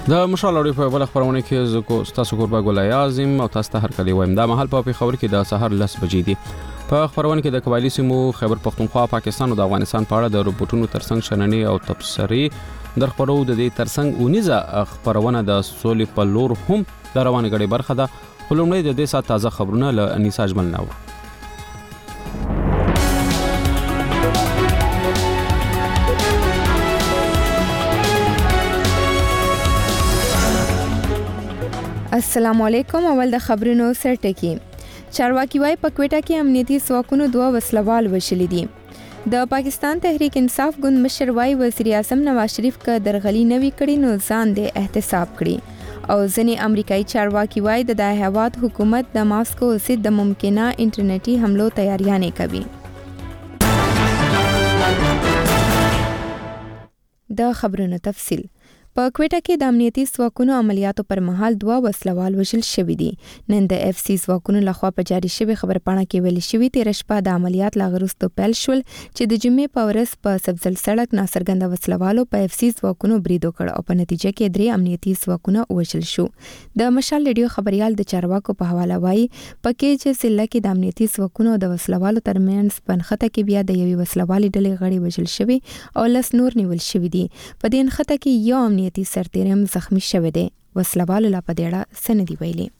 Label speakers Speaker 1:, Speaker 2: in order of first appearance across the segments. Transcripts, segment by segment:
Speaker 1: د مشال اوري په بل خبرونه کې زه تاسو کوربه ګولای اعظم او تاسو ته هر کلی وایم دا محل په خبر کې د سحر 10 بجې دي. په خبرونه کې د قبایلی سیمو خیبر پختونخوا، پاکستان او د افغانستان په اړه د رپورټونو ترڅنګ شننې او تبصرې در خبرو د دې ترڅنګ اونیزه خبرونه د سولې په لور هم د روانه غړي برخه ده. خلومړی د دې سات تازه خبرونه له انیسا اجمل نو.
Speaker 2: السلام علیکم. اول د خبرونو سرټکی. چارواکي وايي په کوټه کې امنیتي ځواکونو 2 وسلوال وشلي دي. د پاکستان تحریک انصاف ګوند مشر وايي وزیر اعظم نواز شریف کا درغلي نوي کړي نو ځان دې احتساب کړي. او ځنې امریکایي چارواکي وايي د هیواد حکومت د ماسکو ضد د ممکنه انټرنیټي حملو تیاریاں کوي. د خبرونو تفصیل. په کوټه کې د امنیتي ځواکونو عملیاتو پر مهال 2 وسلوال وژل شوي دي. نن د اف سی ځواکونو لخوا په جاري شوی خبرپاڼه کې ویل شوی تیر شپه د عملیات لاغرستو پیل شول چې د جمعې په ورځ په سبزل سړک ناصرګند وسلوالو په اف سی ځواکونو برید وکړ او په نتیجه کې 3 امنیتي ځواکونه وژل شو. د مشال ریډیو خبريال د چارواکو په حواله وایي پکې چې ضلع کې د امنیتي ځواکونو د وسلوالو ترمنځ پنخته کې بیا د یوې وسلوالي ډلې غړي وژل شوی او لس نور نیول شوی دي. په دې انخته کې یو امنیتي سرتیرم زخمی شوه دی. وسلوالو لا په دیړه سندي ویلي.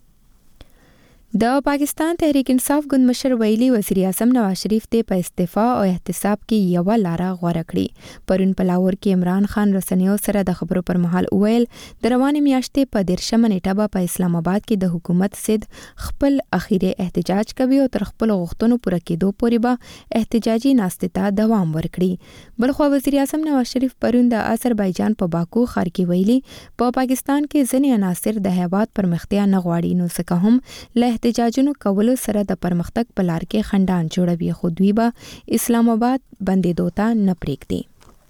Speaker 2: د پاکستان تحریک انصاف ګوند مشر ویلي وزیر اعظم نواز شریف ته په استعفا او احتساب کې یو لاره غوړه کړې. پرون په لاهور کې عمران خان رسنیو سره د خبرو پر مهال ویل د روانې میاشتې په 13 نیټه په اسلام آباد کې د حکومت ضد خپل اخیری احتجاج کوي او تر خپل غوښتنو پوره کېدو پورې به احتجاجي ناستې ته دوام ورکړي. بلخو وزیر اعظم نواز شریف پرون د آذربایجان په باکو ښار کې ویلي په پاکستان کې ځینې عناصر د هیواد پرمختیا نه غواړي نو څه هم له احتجاجونو کولو سره د پرمختګ په لار کې خنډان جوړوي خو دوی به اسلام آباد بندېدو ته نه پرېږدي.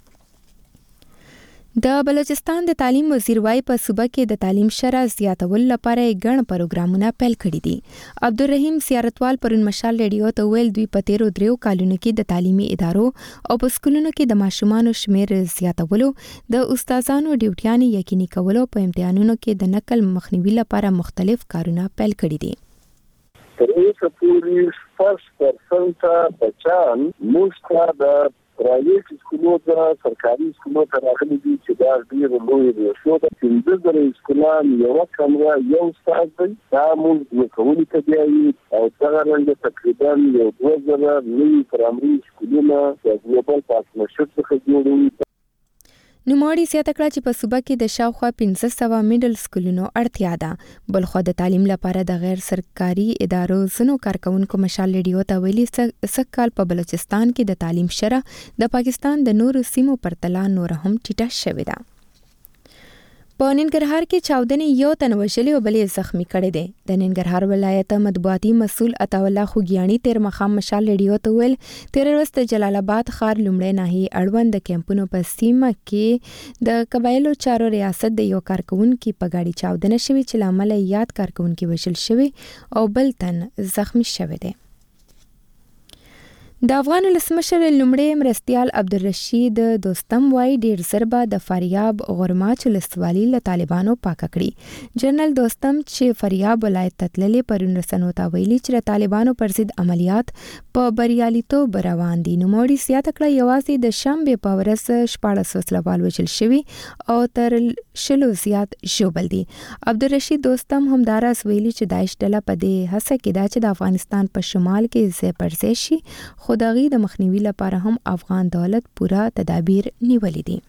Speaker 2: د بلوچستان د تعلیم وزیر وايي په صوبه کې د تعلیم شرح زیاتولو لپاره ګڼ پروګرامونه پیل کړي دي. عبدالرحیم سیارتوال پرون مشال ریډیو ته ویل دوی په 13 کالونو کې د تعلیمي ادارو او په سکولونو کې د ماشومانو شمیر زیاتولو، د استادانو ډیوټیانې یقیني کولو، په امتحانونو کې د نقل مخنیوي لپاره مختلف کارونه پیل کړي دي.
Speaker 3: تر اوسه پورې 5% بچان موږ د پرایویټ سکولونو ته سرکاري سکولونو ته راغلي دي چې دا ډېر لوی دی. شو د 15 سکولان یو کمره یو استاد دی دا موږ یو کولی ته دی او څنګه رنګ تقریبا یو 2000 نوي پرایمري سکولونه د ګلوبل پارټنرشپ څخه جوړوي.
Speaker 2: نوموړي زیاته کړه چې په صوبه کې د شاوخوا 1500 میډل سکولونو اړتیا ده. بلخو د تعلیم لپاره د غیر سرکاري ادارو ځینو کارکونکو مشال ریډیو ته ویلي سږ په بلوچستان کې د تعلیم شرح د پاکستان د نورو سیمو پرتله نور هم ټیټه شوې ده. په ننګرهار کې چاودنې یو تن وژلي او بلې زخمی کړی دی. د ننګرهار ولایت مطبوعاتي مسؤل عطا الله خوګیاڼي تیر مخام مشال ریډیو ته ویل تیر ورځ د جلال آباد ښار لومړی ناحیې اړوند د کیمپونو په سیمه کې د قبایلو چارو ریاست د یو کارکونکي په ګاډي چاودنه شوې چې له امله یاد کارکونکي وژل شوی او بل تن زخمی شوی دی. د افغان ولسمشر لومړی مرستیال عبدالرشید دوستم وايي ډیر زر به د فاریاب غورماچ ولسوالي له طالبانو پاکه کړي. جنرال دوستم چې فاریاب ولایت ته تللي پرون رسنیو ته ویلي چې د طالبانو پر ضد عملیات په بریالیتوب روان دي. نوموړي زیاته کړه یوازې د شنبې په ورځ 14 وسلوال وژل شوي او تر 10 زیات ژوبل دي. عبدالرشید دوستم همداراز ویلي چې داعش ډله په دې هڅه کې ده چې د افغانستان په شمال کې ځای پر ځای شي خو د هغې د مخنیوي لپاره هم افغان دولت پوره تدابیر نیولي دي.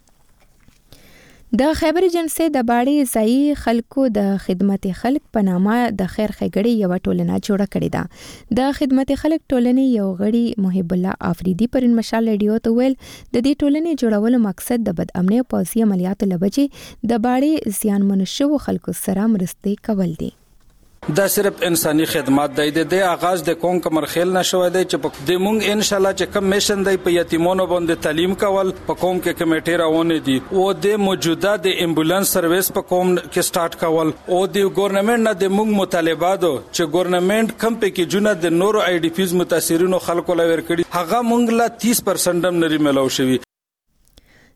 Speaker 2: د خیبر جنسي د باړې ځایي خلکو د خدمت خلک په نامه د خیر ښېګړې یوه ټولنه جوړه کړې ده. د خدمت خلک ټولنې یو غړي محب الله افریدي پرون مشال ریډیو ته ویل د دې ټولنې جوړولو مقصد د بد امنۍ او پوځي عملیاتو له وجې د باړې زیانمنو شوو خلکو سره مرستې کول دي.
Speaker 4: دا صرف انساني خدمات دی د آغاز د کون کمر خیل نشوي دی چې د مونږ ان شاء الله چې کم میشن دی په یتیمونو باندې تعلیم کول په قوم کې کمیټې راونه دي او د موجوده د امبولانس سرویس په قوم کې سٹارټ کول او د ګورنمنت نه د مونږ مطالباتو چې ګورنمنت کم په کې جونه د نورو آی ډی پیز متاثرینو خلکو لور کړي هغه مونږ لا 30% هم نری ملو شوی.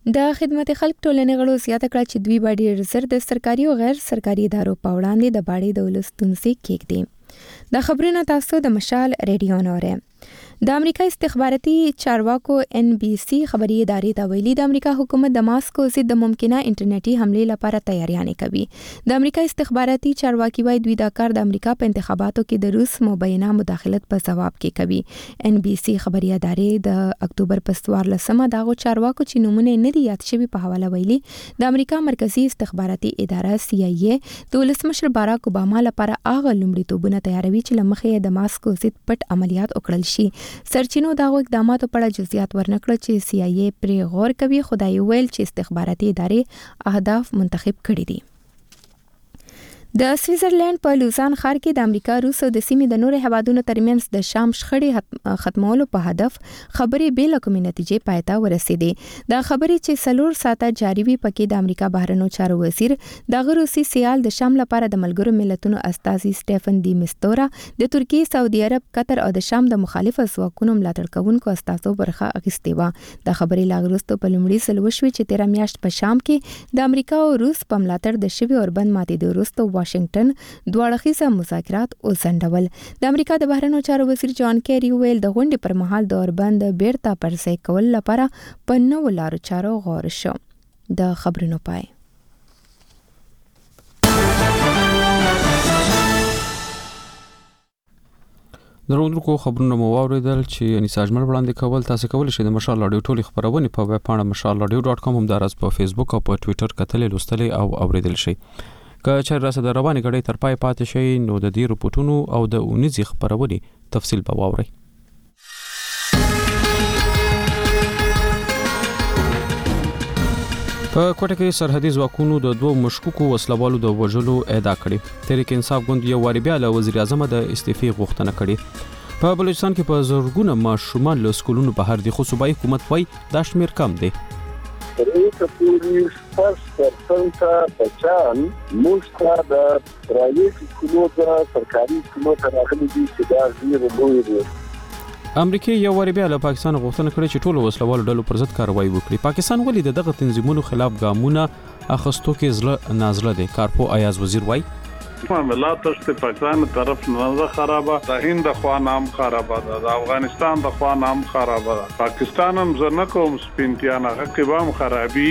Speaker 2: د خدمت خلک ټولنې غړو زیاته کړه چې دوی به ډېر زر د سرکاري او غیر سرکاري ادارو په وړاندې د باړې د ولستونسي کېږدي. د خبرونو تاسو د مشال ریډیو نوره. د امریکا استخباراتي چارواکو NBC خبري ادارې ته ویلي د امریکا حکومت د ماسکو ضد د ممکنه انټرنیټي حمله لپاره تیاریانې کوي. د امریکا استخباراتي چارواکي وايي دوی دا کار د امریکا په انتخاباتو کې د روس مبینه مداخلت په جواب کې کوي. NBC خبري ادارې د اکتوبر په 14مه دغه چارواکو چې نمونه نه دي یاد شوی په حواله ویلي د امریکا مرکزی استخباراتي اداره CIA د ولسمشر باراک اوباما لپاره هغه لومړیتوبونه تیاروي چې لمخې د ماسکو ضد پټ عملیات وکړل شي. سرچینو دا اقداماتو په اړه جزئیات ورنکړه چې CIA پرې غور کوي. خدای ویل چې استخباراتي ادارې اهداف منتخب کړي دي. د سویټزرلند په لوزان ښار کې د امریکا روس او د سیمې د نورو هیوادونو ترمنځ د شام شخړې ختمولو په هدف خبرې بې کومې نتیجې پای ته ورسېدې. دا خبرې چې 4 ساعته جاري وي پکې د امریکا بهرنیو چارو وزیر د روسي سیال د شام لپاره د ملګرو ملتونو استازي سټيفن دی مستورا د ترکیه، سعودي عرب، قطر او د شام د مخالفه ځواکونو ملاتړ کوونکو استازو برخه اخیستې و. دا خبرې لا وروسته په لومړي ځل وشوې چې 13 میاشت په شام کې د امریکا او روس په ملاتړ د شوي اوربند ماتې د وروسته واشنگټن دواړه مذاکرات وځنډول. د امریکا د بهرنیو چارو وزیر جان کیری ویل د غونډې پر مهال د اوربند بیرته پرځای کول لپاره په نوو لارو چارو غور شو. د خبرونو پای.
Speaker 1: درودونکو خبرونه مو واوریدل چې انساجمن وړاندې کول. تاسو کولی شئ د مشال رادیو ټولې خبرونه په ویب پاڼه mashalradio.com هم دراز په فیسبوک او په ټوئیټر کتلې لوستلې او اوریدل شئ. که چېرې راسه د روانې غړې تر پای پاتې شئ نو د دې رپورټونو او د اونیزي خبرونې تفصیل به واورئ. په کوټه کې سرحدي ځواکونو د 2 مشکوکو وسلوالو د وژلو ادعا کړې. تحریک انصاف ګوند یو واری بیا له وزیر اعظم د استعفې غوښتنه کړې. په بلوچستان کې په زرګونه ماشومان له سکولونو بهر دي خو صوبایي حکومت وايي دا شمیر کم دی.
Speaker 3: پوری 5% بچان موږ د پرایویټ سکولونو د سرکاري سکولونو ته راغلي دي چې دا ډیر لوی دي.
Speaker 1: امریکا یو واری بیا له پاکستان غوښتنه کړې چې ټول وسلوالو ډلو پر ضد کاروایی وکړي. پاکستان ولې دغه تنظیمونو خلاف ګامونه اخستو کې زړه نازله دي. کارپو ایاز وزیر وايي
Speaker 5: معاملات ته پاکستان طرف نه خرابه، د هند خوا نام خرابه، د افغانستان د خوا نام خرابه، پاکستان هم زنه کوم سپینتیانه حقیقم خرابي.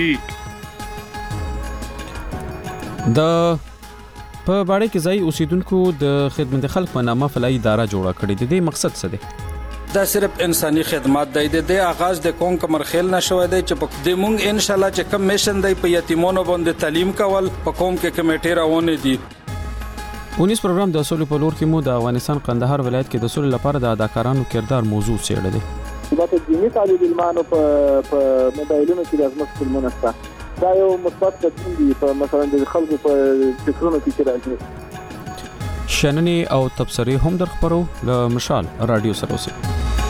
Speaker 1: د په باندې کې ځای اوسیدونکو د خدمت خلک په نامه فلای اداره جوړه کړې. د دې مقصد څه دی؟
Speaker 4: دا صرف انساني خدمات دی. د آغاز د کون کمرخیل نشوي دی چې د مونږ ان شاء الله چې کم میشن دی په یتیمونو باندې تعلیم کول په قوم کې کمیټه راونه دي.
Speaker 1: اونیس پروګرام د اصول په لور کې مو د افغانستان قندهار ولایت کې د اصول لپاره د اداکارانو کردار موضوع څېړل دي.
Speaker 6: دا ته دیني طالب علمانو په موبایلونو کې د ازمت فلمونه ستا دا یو مثبت قدم دی په مثلا د خلکو په فکرونو کې راځي.
Speaker 1: شننې او تبصرې هم در خبرو له مشال رادیو سره اوسئ.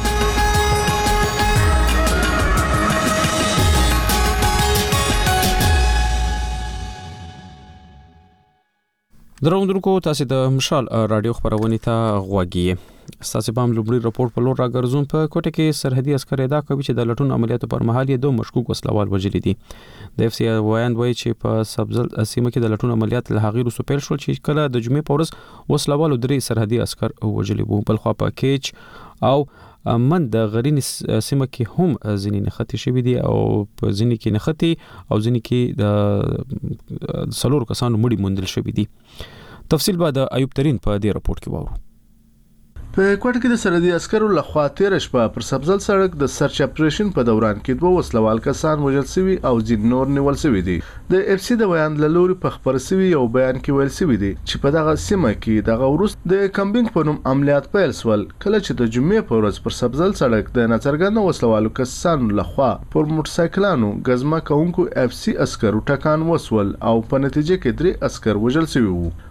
Speaker 1: درودونکو تاسو د مشال رادیو خبرونه ته غوږی. تاسو په لومړي راپور په لور راګرځون. په کوټه کې سرحدي عسكر ادعا کوي چې د لټون عملیاتو پر مهال یې 2 مشکوک وسلوال وژلي دي. د FC وایند وایي چې په سبزل سیمه کې د لټون عملیات له هغې وروسته پیل شول چې کله د جمعې په ورځ وسلوالو 3 سرحدي عسكر وژلي وو. بل خو په کیچ او من د غرین سیمه کې هم ځینې نښتې شوي دي او په ځینې کې نښتې او ځینې کې د 4 کسانو مړي موندل شوي دي. تفصیل به د ایوب ترین په دې راپورټ کې وورو.
Speaker 7: په کوټه کې د سرحدي عسکرو لخوا 13 شپه پر سبزل سړک د سرچ اپریشن په دوران کې 2 وسلوال کسان وژل شوي او ځین نور نیول شوي دي. د FC د ویان لوري په خبر شوي یو بیان کې ویل شوي دي چې په دغه سیمه کې دغه ورست د کمبینګ په نوم عملیات پیل شول کله چې د جمعې په ورځ پر سبزل سړک د ناڅرګند وسلوالو کسانو لخوا پر موټرسایکلانو غزما کوونکو FC عسکرو ټکان وسول او په نتیجه کې 3 عسكر وژل شوي وو.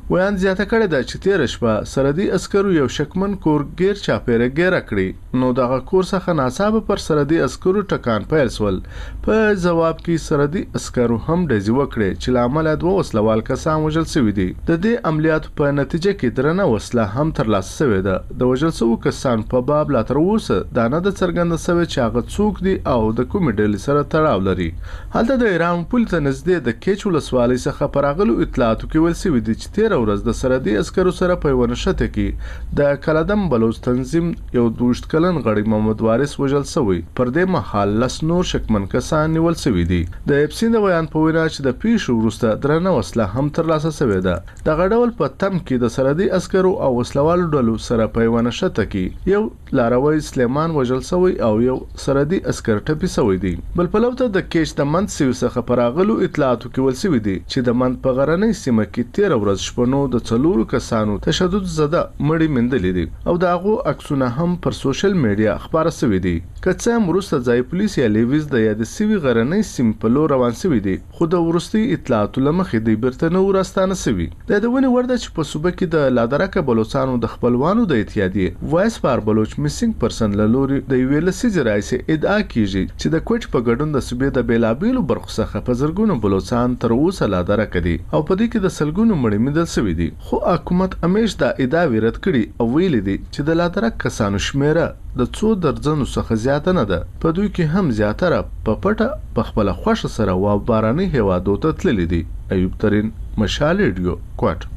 Speaker 7: ویان زیاته کړې ده چې تیر شپه سرحدي عسکرو یو شکمن کورګیر چاپیره ګیره کړی نو دغه کور څخه ناڅاپه پر سرحدي عسکرو ټکان پیل شول. په جواب کې سرحدي عسکرو هم ډزې وکړې چې لامل دوه وسلوال کسان وژل شوي دي. د دې عملیاتو په نتیجه کې درنه وسله هم ترلاسه شوې ده. د وژل شوو کسان په باب لا تر اوسه دا نه ده څرګنده شوې چې هغه څوک دي او د کومې ډلې سره تړاو لري. هلته د ایران پل ته نږدې د کیچ ولسوالۍ څخه په راغلو اطلاعاتو کې ویل شوي دي چې تېره ورځ د سرحدي عسکرو سره په یوه نښته کې د کلدم بلوچ تنظیم یو 22 کلن غړی محمد وارث وژل شوی. پر دې مهال 10 نور شکمن کسان نیول شوي دي. د اف سی د بیان په وینا چې د پیښو وروسته درنه وسله هم ترلاسه شوې ده. دغه ډول په تم کې د سرحدي عسکرو او وسلوالو ډلو سره په یوه نښته کې یو لاروی سلیمان وژل شوی او یو سرحدي عسکر ټپي شوی دی. بل پلو ته د کیچ د منځ سیمې څخه په راغلو اطلاعاتو کې ویل شوي دي چې د منځ په غرنۍ سیمه کې تېره ورځ شپنو د 4 کسانو تشدد زده مړي موندلي دي او د هغو عکسونه هم پر سوشل میډیا خپاره شوي دي. که څه هم وروسته ځای پولیس یا لیویز د یادې شوي غرنۍ سیمې په لور روان شوي دي خو د وروستي اطلاعاتو له مخې دوی بیرته نه راستانه شوي. د یادونې وړ ده چې په صوبه کې د لادرکه بلوچستانو د خپلوانو د اتحادیې وایس فار بلوچ میسنګ پرسن له لوري د یوې لسیزې راهیسې ادعا کیږي چې د کوټ په ګډون د صوبې د بیلابیلو برخو څخه په زرګونو بلوچستان تر اوسه لادرکه دي او په دې کې د سلګونو مړي موندل شوي دي. خو حکومت همیش دا ادعا رد کړي او ویلي دي چې د لادرک کسانو شمیره د 2 درجنو څخه زیاته نه ده. په دوی کې هم زیاتره په پټه په خپل خوښه سره و باراني هیوادو ته تللي دي. ایوب ترين، مشال ریډیو، کوټ.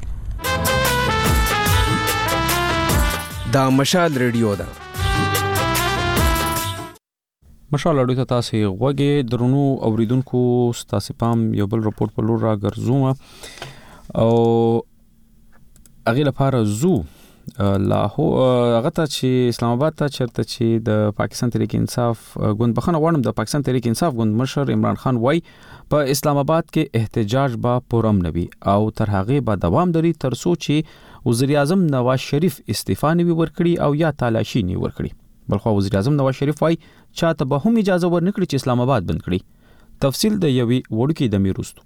Speaker 8: دا مشال ریډیو ده.
Speaker 1: مشال اړو ته تاسو غوږی درنو اوریدونکو ستاسو پام یو بل رپورت په لور را ګرځوم او اغه لپاره زو هغه ته چې اسلام آباد ته چرته چې د پاکستان تحریک انصاف ګوند بخنه وړم د پاکستان تحریک انصاف ګوند مشر عمران خان وای په اسلام آباد کې احتجاج با پرم نوي او تر هغه به دوام لري تر څو چې وزیر اعظم نواز شریف استعفا نوي ورکړي او یا تلاشي نوي ورکړي. بلخو وزیر اعظم نواز شریف وای چاته به هم اجازه ورنکړي چې اسلام آباد بند کړي. تفصیل د یوي وړکی د میروستو.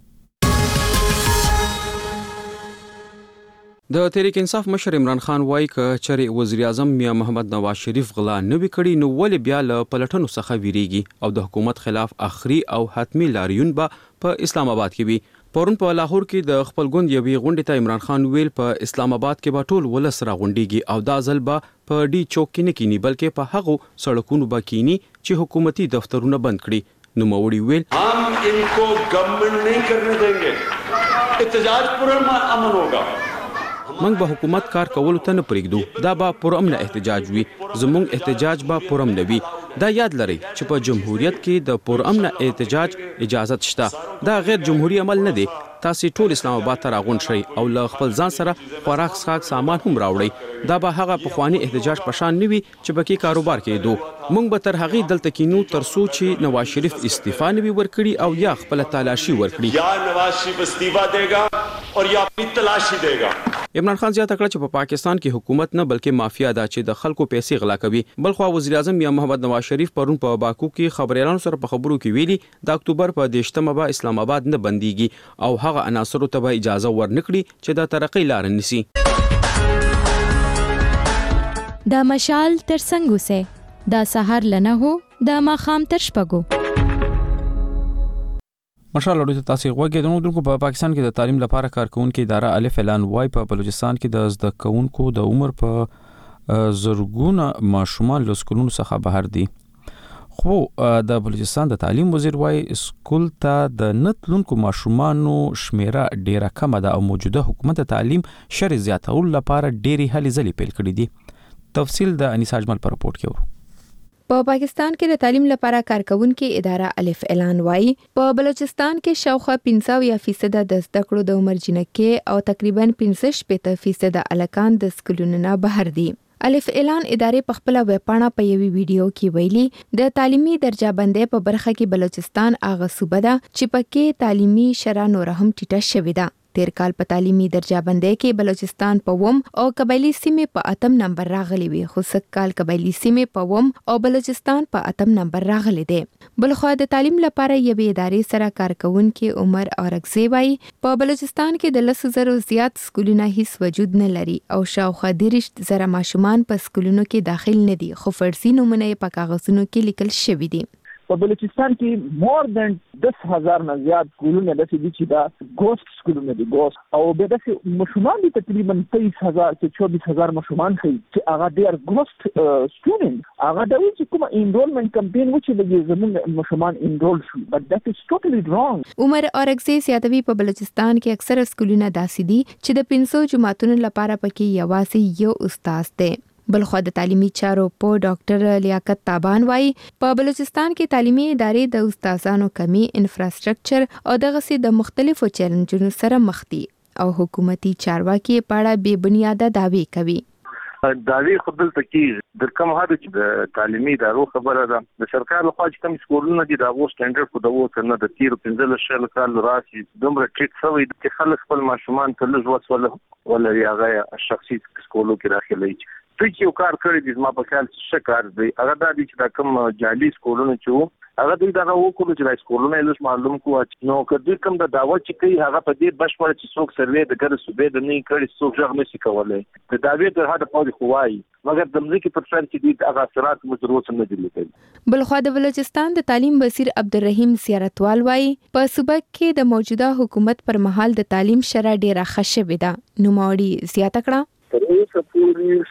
Speaker 1: د تحریک انصاف مشر عمران خان وای ک چرې وزیر اعظم میا محمد نواز شریف غلا نه وکړي نو ول بیا له پلټنو څخه ویریږي او د حکومت خلاف اخري او حتمی لاریون به په اسلام آباد کې وي. پرون په لاهور کې د خپل ګوند یوې غونډې ته عمران خان ویل په اسلام آباد کې به ټول ولس را غونډيږي او دا ځل به په ډي چوک کې نه کینی بلکې په هغو سړکونو به کینی چې حکومتي دفترونه بند کړي. نو موړي ویل
Speaker 9: हम इनको गवर्नमेंट नहीं करने देंगे, احتجاج पुरअमन होगा.
Speaker 1: موږ به حکومت کار کول ته نه پرېږدو. دا به پرامن احتجاج وي. زموږ احتجاج به پرامن وي. دا یاد لرئ چې په جمهوریت کې د پرامن احتجاج اجازه شته. دا غیر جمهوریت عمل نه دی. تاسو ټول اسلام آباد ته راغون شئ او له خپل ځان سره خوراک څښاک سامان هم راوړئ. دا به هغه پخوانی احتجاج پشان نه وي چې بکی کاروبار کېدو. موږ به تر هغه دلته کینو تر څو چې نواز شریف استعفا نه ورکړي او یا خپل تلاشي ورکړي.
Speaker 9: یا نواز شریف استعفا دیگا اور یا اپنی تلاشی دیگا.
Speaker 1: عمران خان زیاته کړ چې په پاکستان کې حکومت نه بلکې مافیا ده چې د خلکو پیسې غلا کوي. بلخو وزیر اعظم یا محمد نواز شریف پرون په باکو کې خبريالانو سره په خبرو کې ویلي د اکتوبر په 18مه به اسلام آباد نه بنديږي او هغه عناصرو ته به اجازه ورنکړي چې د ترقۍ لار نيسي.
Speaker 2: دا مشال تر څنګه سه دا سحر لنه هو دا ماخام تر شپګو.
Speaker 1: مشال اړو ته تاسو غوږی دونکو په پاکستان کې د تعلیم لپاره کارکونکو اداره الف اعلان وای په بلوچستان کې د زده کوونکو د عمر په زرګونه ماشومان له سکولونو څخه بهر دي. خو د بلوچستان د تعلیم وزیر وای سکول ته د نتلونکو ماشومانو شمیره ډیره کم ده او موجوده حکومت تعلیم شر زیاتول لپاره ډیری هلې ځلې پیل کړې دي. تفصیل د انیس اجمل پر رپورت کې ورو.
Speaker 2: په پاکستان کې د تعلیم لپاره کارکونکو اداره الف اعلان وایي په بلوچستان کې شاوخوا 50% د زده کړو د عمر جنکې او تقریبا 65% الکان د سکولونو نه بهر دي. الف اعلان ادارې په خپل ویب پاڼه په یوې ویډیو کې ویلي د تعلیمي درجه بندۍ په برخه کې بلوچستان هغه صوبه ده چې پکې تعلیمي شرح نور هم ټیټه شوې ده. تیر کال په تعلیمي درجه بندۍ کې بلوچستان په 1 او قبایلی سیمې په 8 نمبر راغلي وي، خو سږ کال قبایلی سیمې په 1 او بلوچستان په 8 نمبر راغلي دي. بلخو د تعلیم لپاره یوې ادارې سره کارکونکي عمر اورکزی وایي په بلوچستان کې د 10,000 زیات سکولونه هیڅ وجود نه لري او شاوخوا 30,000 ماشومان په سکولونو کې داخل نه دي، خو فرضي نمونه په کاغذونو کې لیکل شوي دي.
Speaker 6: په بلوچستان کې مور دن 10,000 نه زیات سکولونه د دې چې دا ګوست سکولونه دي ګوست او به د مشومان دي تقریبا 23,000 چې 24,000 مشومان خي چې هغه ډیر ګوست سټوډنټ هغه د چې کوم انرولمنت کمپاین و چې د زمون مشومان انرول شو بٹ that is totally wrong.
Speaker 2: عمر اورکزی سیاتوي په بلوچستان کې اکثره سکولونه داسې دي چې د 500 جماعتونو لپاره پکې یوازې یو استاد دی. بلخو د تعلیمي چارو په ډاکټر لیاقت تابان وایي په بلوچستان کې تعلیمي ادارې د استادانو کمی، انفراستراکچر او دغه د مختلفو چیلنجونو سره مخ دي او حکومتي چارواکي په اړه بې بنیاده دعوی کوي.
Speaker 10: داوی خپل تکي د کوم هغه چې د تعلیمي ادارو خبره ده د سرکار لخوا چې کوم سکولونه دي دا وو سټانډرډ کو دغه څنګه د 15 کال راسي دومره ټیټ شوی چې خلک خپل ماشومان ته لږ وسوله ولا هغه شخصي سکولو کې داخلي چې یو کار کړی د ما په خیال څه کار دی هغه د دې چې دا کوم جعلي سکولونه چې هغه دوی دا وکړو چې د سکولونو لږ معلوم کو نو کدی کوم د داوا چې کوي هغه په دې بشپړ چې څوک سروې د ګر صوبې د نه کړي څوک ځغ نشي کولای د داوی تر هغه پاتې خوای مګر د مزي کې پرسنټ چې دې هغه اثرات مضروت نه دي لیکل.
Speaker 2: بلخو د بلوچستان د تعلیم وزیر عبدالرحیم سیارتوال وایي په صوبه کې د موجوده حکومت پر مهال د تعلیم شرایط ډیره ښه شوې ده. نوموړي زیاته کړه
Speaker 3: تر اوسه پورې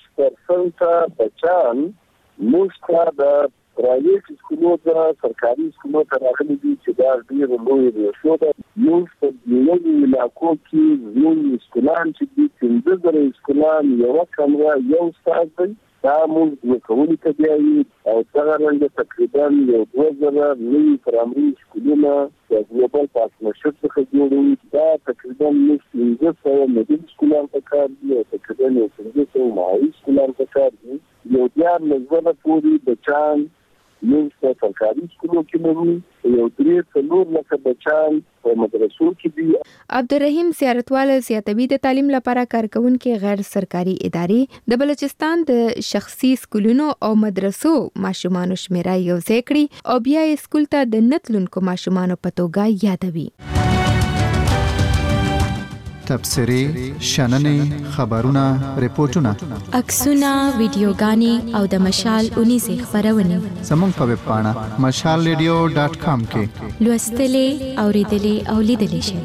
Speaker 3: 1% بچان موږ د پرایویټ سکولونو ته سرکاري سکولونو ته راغلي دي چې دا ډیر لوی دی. شو دا موږ په یوه علاقو کې زموږ سکولان چې دي 15 سکولان یو کمره یو استاد دی دا موږ وکولې ته دی او څنګه رنګ تقریبا یو 2000 نوي پرایمري سکولونه د ګلوبل پارتنرشپ څخه جوړوي دا تقریبا 1500 مدرسې سکولان په کار دي او تقریبا 1500 ماهي سکولان په کار دي. یو ډیر لږه پوری بچان موږ په سرکاري سکولو کې لرو یو 3 لکه بچان په مدرسو کې دي.
Speaker 2: عبدالرحیم سیارتوال زیاتوي د تعلیم لپاره کارکونکي غیر سرکاري ادارې د بلوچستان د شخصي سکولونو او مدرسو ماشومان شمیره یو ځای کړي او بیا یې سکول ته د نتلونکو ماشومان په توګه یادوي.
Speaker 11: تبصرې، شننې، خبرونه، ریپورتونه،
Speaker 12: عکسونه، ویډیوګانې او د مشال اونیزې خبرونه
Speaker 11: زموږ په ویب پاڼه mashalradio.com کې
Speaker 12: لوستلې، اوریدلې او لیدلې شئ.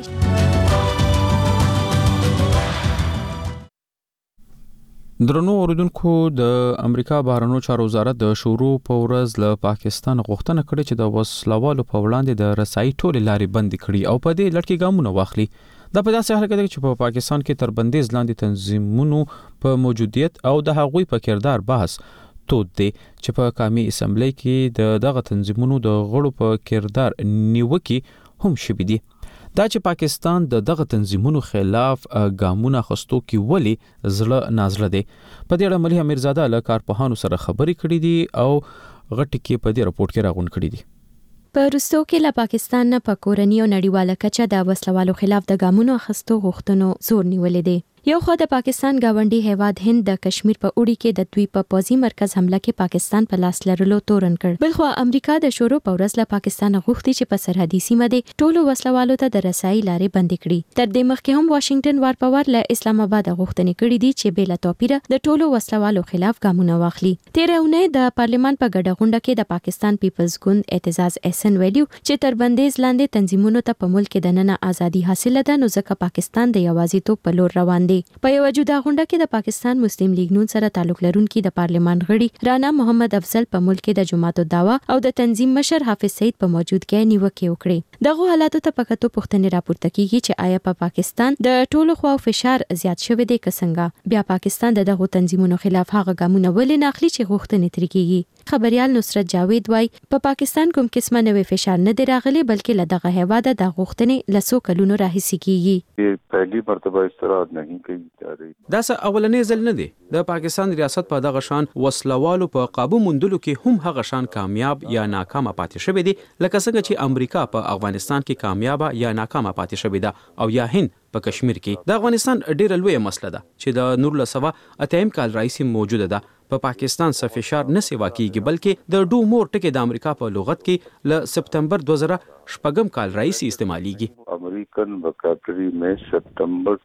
Speaker 1: درنو اوریدونکو د امریکا بهرنیو چارو وزارت د شروع په ورځ له پاکستان غوښتنه کړې چې د وسلوالو په وړاندې د رسایي ټولې لارې بندي کړي او په دې لړ کې ګامونه واخلي. دا په داسې حال کې ده چې په پاکستان کې تر بندیز لاندې تنظیمونو په موجودیت او د هغوی په کردار بحث تود دی چې په قومي اسمبلی کې دغه تنظیمونو د غړو په کردار نیوکې هم شوي دي. دا چې پاکستان دغه تنظیمونو خلاف ګامونه اخیستو کې ولې زړه نازړه دی. په دې اړه ملي امیرزاده له کارپوهانو سره خبرې کړې دي او غټ کې په دې راپورټ کې راغونډ کړي دي.
Speaker 12: په روسو کې له پاکستان نه په کورنۍ او نړیواله کچه د وسلوالو خلاف د ګامونو اخیستو غوښتنو زور نیولې دي. یو خو د پاکستان گاونډي هیواد هند د کشمیر په اوړي کې د دوی په پوځي مرکز حمله کې پاکستان په لاس لرلو تورن کړ. بلخو امریکا د شروع په ورځ له پاکستان غوښتي چې په سرحدي سیمه کې ټولو وسلوالو ته د رسایي لارې بند کړي. تر دې مخکې هم واشنگټن وار په وار له اسلام آباد غوښتنې کړې دي چې بلا توپیره د ټولو وسلوالو خلاف ګامونه واخلي. تیر اونۍ د پارلمان په ګډه غونډه کې د پاکستان پیپلز ګوند اعتزاز احسن ویلو چې تر بندیز لاندې تنظیمونو ته په ملک کې د نن ازادي حاصله ده نو ځکه پاکستان د یوازیتوب په لور روان دی. په یو جدا غونډه کې د پاکستان مسلم لیگ نون سره تعلق لرونکي د پارلمان غړي رانا محمد افضل په ملک کې د جماعتو داوا او د تنظیم مشر حافظ سعید په موجودګۍ نیوکه وکړه. دغه حالاتو ته پکاتو پوښتنې راپورته کیږي چې آیا په پاکستان د ټولو خواو فشار زیات شوی دی که څنګه. بیا پاکستان دغه تنظیمونو خلاف هغه ګامونه ولې نه اخلي چې غوښتنې ترې کیږي. خبريال نصرت جاوید وای په پاکستان کوم قسمه نوې فشار نه دی راغلی بلکې له دغه هیواده د غوښتنې لسو کلونو راهیسي کیږي.
Speaker 13: پهلی مرتبه استراد نه کوي.
Speaker 1: دا څه اولنې ځل نه دی د پاکستان ریاست په دغه شان وسلوالو په قابو موندلو کې هم هغه شان کامیاب یا ناکامه پاتې شوی دی لکه څنګه چې امریکا په افغانستان کې کامیابه یا ناکامه پاتې شوی ده او یا هند په کشمیر کې. د افغانستان ډیره لویه مسله ده چې د 1980 کال راهیسې موجوده ده. په پاکستان څخه فشار نه سیوا کیږي بلکې د ډو مور ټکی د امریکا په لغت کې ل سپتمبر 2000 کال راهیسې استعماليږي.
Speaker 13: امریکن وکاتری میں سپتمبر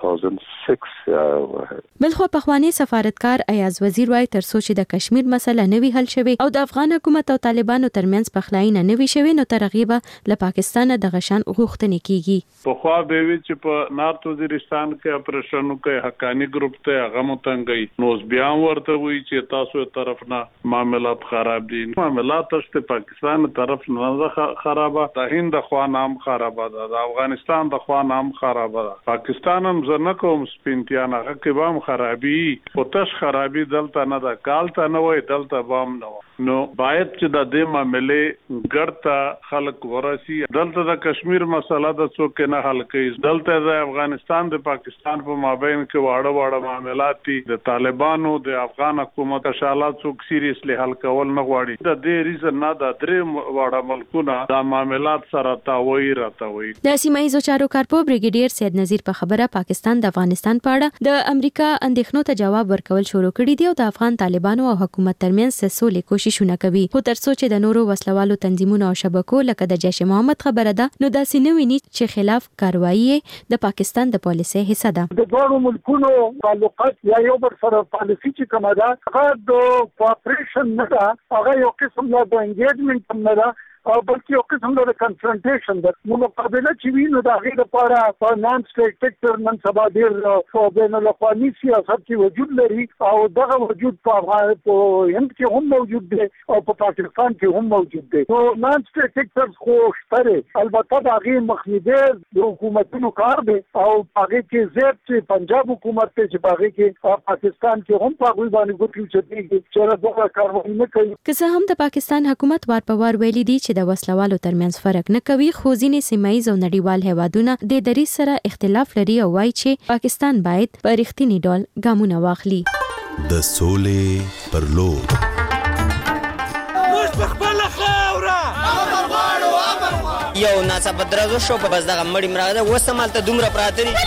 Speaker 13: 2006 سے آیا ہوا ہے.
Speaker 12: بلخو پخوانی سفارتکار ایاز وزیر وای تر څو چې د کشمیر مسله نوي حل شوي او د افغان حکومت او طالبانو ترمنځ پخلاینه نه نوي شوي نو ترغیبه له پاکستان د غشان غوښتنې کیږي.
Speaker 5: په خوا به وی چې په نارت وزیرستان کې اپریشنو کې حقانی ګروپ ته هغه متنګي نو بیا ورته وی چې تاسو طرف نه معاملات خراب دي. معاملات تاسو پاکستان طرف نه خرابه د هند خوا نام خرابه ده د افغانستان د خوا نام خرابه ده. پاکستان هم زنه کوم سپینتیان هغه کې بام خرابي او تش خرابي دلته نه ده کالته نه وای دلته بام نه نو باید چې د دې معاملې ګړته خلک ورسي. دلته د کشمیر مسله د څوک نه حل کوي. دلته د افغانستان د پاکستان په مابین کې واړه معاملات دي. د طالبانو د افغان حکومت شالات څوک سیریسلی حل کول نه غواړي. د دې ریزن نه د درې واړه ملکونه د معاملات سره تاوی راټوي.
Speaker 12: د سیمایي چارو کارپو بریګیډیر سید نذیر په خبره پاکستان د افغانستان په اړه د امریکا اندېښنو ته جواب ورکول شروع کړي دي او د افغان طالبانو او حکومت ترمنځ سولې کوششونه کوي. خو تر څو چې د نورو وسلوالو تنظیمونو او شبکو لکه د جیش محمد خبره ده نو دا سینویني چې خلاف کاروایی د پاکستان د پالیسۍ حصہ ده.
Speaker 14: د دوه ملکونو تعلقات یا یو بل سره پالیسي چې کومه ده هغه د کوآپریشن نه ده هغه یو قسم د انګیجمنت نه ده او بلکې یو قسم د کنفرنټیشن ده. نو مقابله چې وینو د هغې لپاره په نان سټیټ سیکټر نن سبا ډېر بین الاقوامي سیاست کې وجود لري او دغه وجود په هند کې هم موجود دی او په پاکستان کې هم موجود دی. نو نان سټیټ سیکټر خو شته البته د هغې مخنیوی د حکومتونو کار دی او په هغې کې زیات چې پنجاب حکومت دی چې په هغې کې پاکستان کې هم په هغوی باندې ګوتې اوچتېږي چې دغه کاروایي نه کوي.
Speaker 12: که څه هم د پاکستان حکومت وار په وار ویلي دي چې د وسلوالو ترمنځ فرق نه کوي خو ځینې سیمایي او نړیوال هیوادونه د دریځ سره اختلاف لري او وایي چې پاکستان باید په رښتینی ډول ګامونه واخلي.
Speaker 15: د سولې پر لور
Speaker 16: یو ناڅاپه درزو شو په بس دغه مړی مراغه وسمالته دومره پراته دي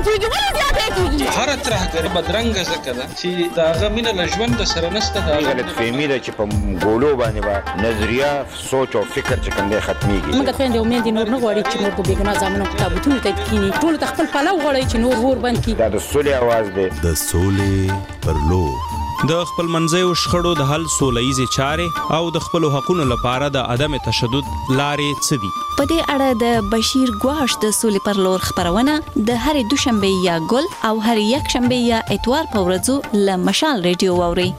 Speaker 4: هر طرح کې بدرنګ زکه ده چې داغه مینه لژوند سره نشته. دا
Speaker 17: غلط فهمي ده چې په ګولو باندې با نظریه سوچ او فکر چې کنده ختميږي.
Speaker 18: موږ خويندې امید نور نه غواړي چې نور په بیګنا ځامنو کتابونه ته کینی ټول تخپل پلاو غواړي چې نور ور باندې کی.
Speaker 17: دا د سولې आवाज ده.
Speaker 15: د سولې پر لور
Speaker 19: د خپل منځیو شخړو د حل سوله‌یزې چارې او د خپل حقوقو لپاره د عدم تشدد لارې څه دي.
Speaker 20: په دې اړه د بشیر ګواش د سولې پر لور خبرونه د هر دوشنبه یا ګل او هر یک شنبه یا اتوار په ورځو له مشال ریډیو ووري.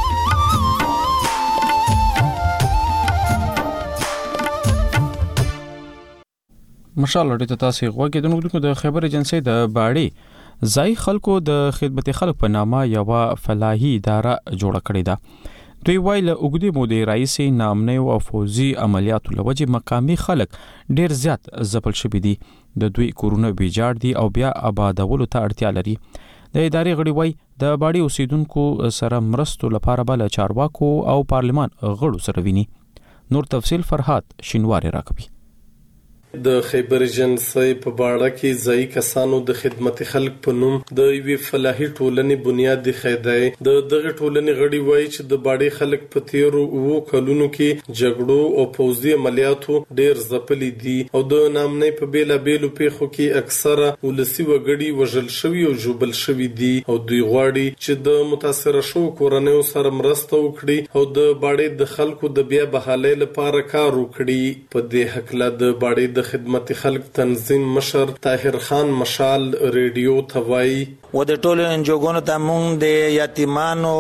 Speaker 1: مشال ریډیو ته تاسو غوږی د خبر ایجنسی د باړي ځای خلکو د خدمت خلک په نامه یو فلاحي اداره جوړه کړې ده. دوی وایي له اوږدې مودې راهیسې ناامنیو او فوزي عملیاتو له وجې مقامي خلک ډېر زیات ځپل شوي دي. د دوی کورونه ویجاړ دي او بیا آبادولو ته اړتیا لري. د ادارې غړي وایي د باړي اوسیدونکو سره مرستو لپاره به له چارواکو او پارلمان غړو سره ویني. نور تفصیل فرهاد شینواری راکوي.
Speaker 21: د خیبر ایجنسی په باړه کې ځای کسانو د خدمت خلک په نوم د یوې فلاحي ټولنې بنیاد دی خیدای. د دغه ټولنې غړي وایي چې د باړې خلک په تیرو 2 کلونو کې جګړو او پوځي عملیاتو ډیر ځپلي دي او د نامنۍ په بیلابیلو پیښو کې اکثره ولسی وګړي وژل شوي او ژوبل شوي دي او دوی غواړي چې د متاثره شوو کورنیو سره مرسته وکړي او د باړې د خلکو د بیا بحالۍ لپاره کار وکړي. په دې هکله د باړې د خدمت خلک تنظیم مشر طاهر خان مشال ریډیو ته وایي
Speaker 7: و د ټولو انجوګانو ته مونږ د یتیمانو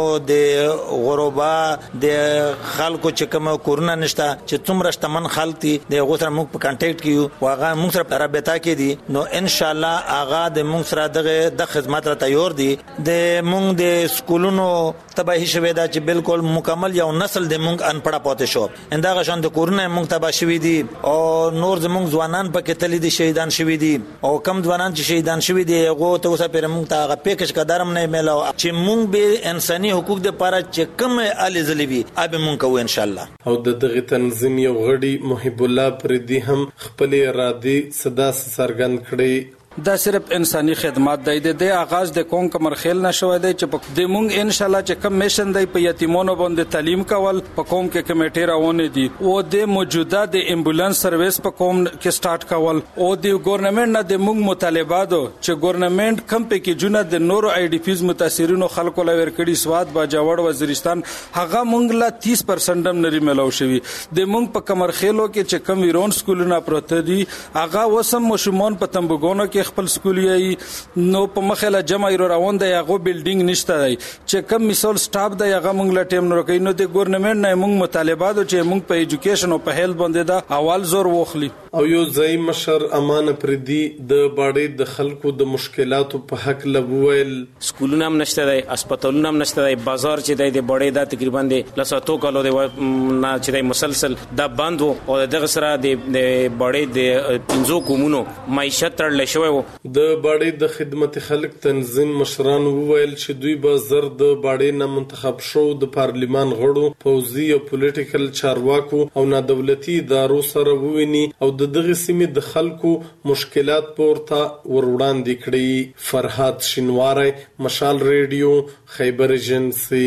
Speaker 7: د غربا د خلکو چې کوم کورونه نشته چې څومره شتمن خلک دي د هغو سره مونږ په کانټیکټ کیو او هغه مونږ سره رابطه کې دي نو ان شاء الله هغه د مونږ سره د خدمت را تیار دي د مونږ د سکولونو تباہی شوه دا چې بالکل مکمل یو نسل د مونږ انپړه پاتې شو اندغه شان د کورونه مونږ تباہ شوي دي او نور زمونږ ځوانان پکې تللي دي شهیدان شوي دي او کم ځوانان چې شهیدان شوي دي هغه ته اوسه پر مونږ ته هغه پیکج قدرم نه ملو چې مونږ به انساني حقوق د لپاره چې کوم علي زلبي اب مونږ کوو ان شاء الله.
Speaker 21: او دغه تنظیم یو غړي محب الله پردي هم خپل ارادي صدا سرګند کړي
Speaker 4: دا صرف انساني خدمات دی د آغاز د کون کمر خیل نشوي دی چې د مونږ ان شاء الله چې کم میشن دی په یتیمونو باندې تعلیم کول په قوم کې کمیټه راونه دي او د موجوده د امبولانس سرویس په قوم کې سٹارټ کول او د ګورنمنت نه د مونږ مطالبات چې ګورنمنت کم په کې جونه د نورو آی ډی پیز متاثرینو خلکو لور کړي سواد باجوړ وزیرستان هغه مونږ لا 30% هم نری ملو شوی د مونږ په کمر خیلو کې چې کم ویرون سکولونه پروت دي هغه وسم مشمون په تمبګونو کې خپل سکول یې نو په مخاله جمع روان دی هغه بلډینګ نشته دی چې کم مثال سټاف دی هغه مونږ لا ټیم نو کوي نو د ګورنمنت نه مونږ مطالبات چې مونږ په ایجوکیشن او په هیلث باندې دا اول زور وخلی
Speaker 21: او یو ځای مشر امان پردي د باړې د خلکو د مشکلاتو په حق لوول
Speaker 22: سکولونه هم نشته دی هسپتالونه هم نشته دی بازار چې دی د باړې دا تقریبا د لساتو کالو دی نه چې دی مسلسل دا بند وو او دغه سره د باړې د پنځو کومونو معیشت تړل شوی وو
Speaker 21: د باړې د خدمت خلک تنظیم مشران وویل چې دوی به زر د باړې نه منتخب شو د پارلیمان غړو پوځي او پولیټیکل چارواکو او نادولتي ادارو سره وویني او د دغه سیمې د خلکو مشکلات پورته وروړاندې کړي. فرحات شینواری، مشال ریډیو، خیبر ایجنسی.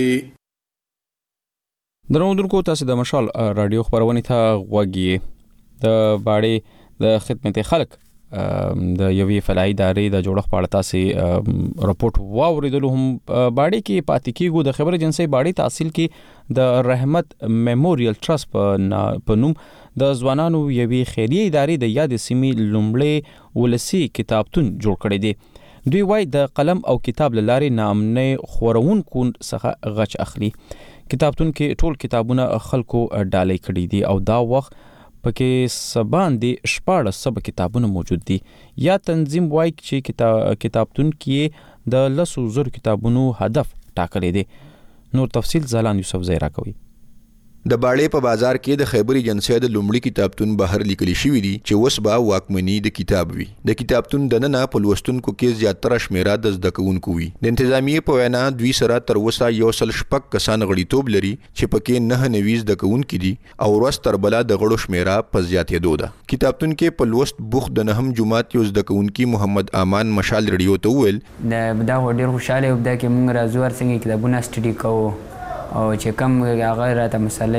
Speaker 1: درنو تاسو د مشال رادیو خبرونه ته غوږی د باړې د خدمت خلک د یوې فلای ادارې د جوړښت په اړه تاسو راپورټ واوریدلو هم باړې کې پاتې کیږي د خبر ایجنسی باړې تحصیل کې د رحمت میموریل ټرست په نوم د ځوانانو یوې خیریه ادارې د یاد سیمې لومړی ولسی کتابتون جوړ کړی دی. دوی وايي د قلم او کتاب لارې نامنه خورونکو څخه غچ اخلي. کتابتون کې ټول کتابونه خلکو ډالۍ کړي دي او دا وخت پکې سبان دي 14 کتابونه موجود دي. یا تنظیم وايي چې کتابتون کې د 100 کتابونو هدف ټاکلی دی. نور تفصیل زالان یوسف زیرا کوي.
Speaker 23: د باړې په بازار کې د خیبر ایجنسی د لومړي کتابتون بهر لیکل شوی دي چې وس با واکمنی د کتاب وي. د کتابتون دننه په لوستونکو کې زیاتره شمیره د زده کوونکو وي. د انتظامیه په وینا دوی سره تر اوسه یو سل شپږ کسان غړیتوب لري چې پکې 99 زده کوونکي دي او ورځ تر بله د غړو شمیره په زیاتېدو ده. کتابتون کې په لوست بوخت د نهم جمعات یو زده کوونکي محمد امان مشال ریډیو ته وویل
Speaker 24: دا ډېر خوشاله وم چې موږ راځو څنګه کتابونه سټډي کوو او چې کم هغه راته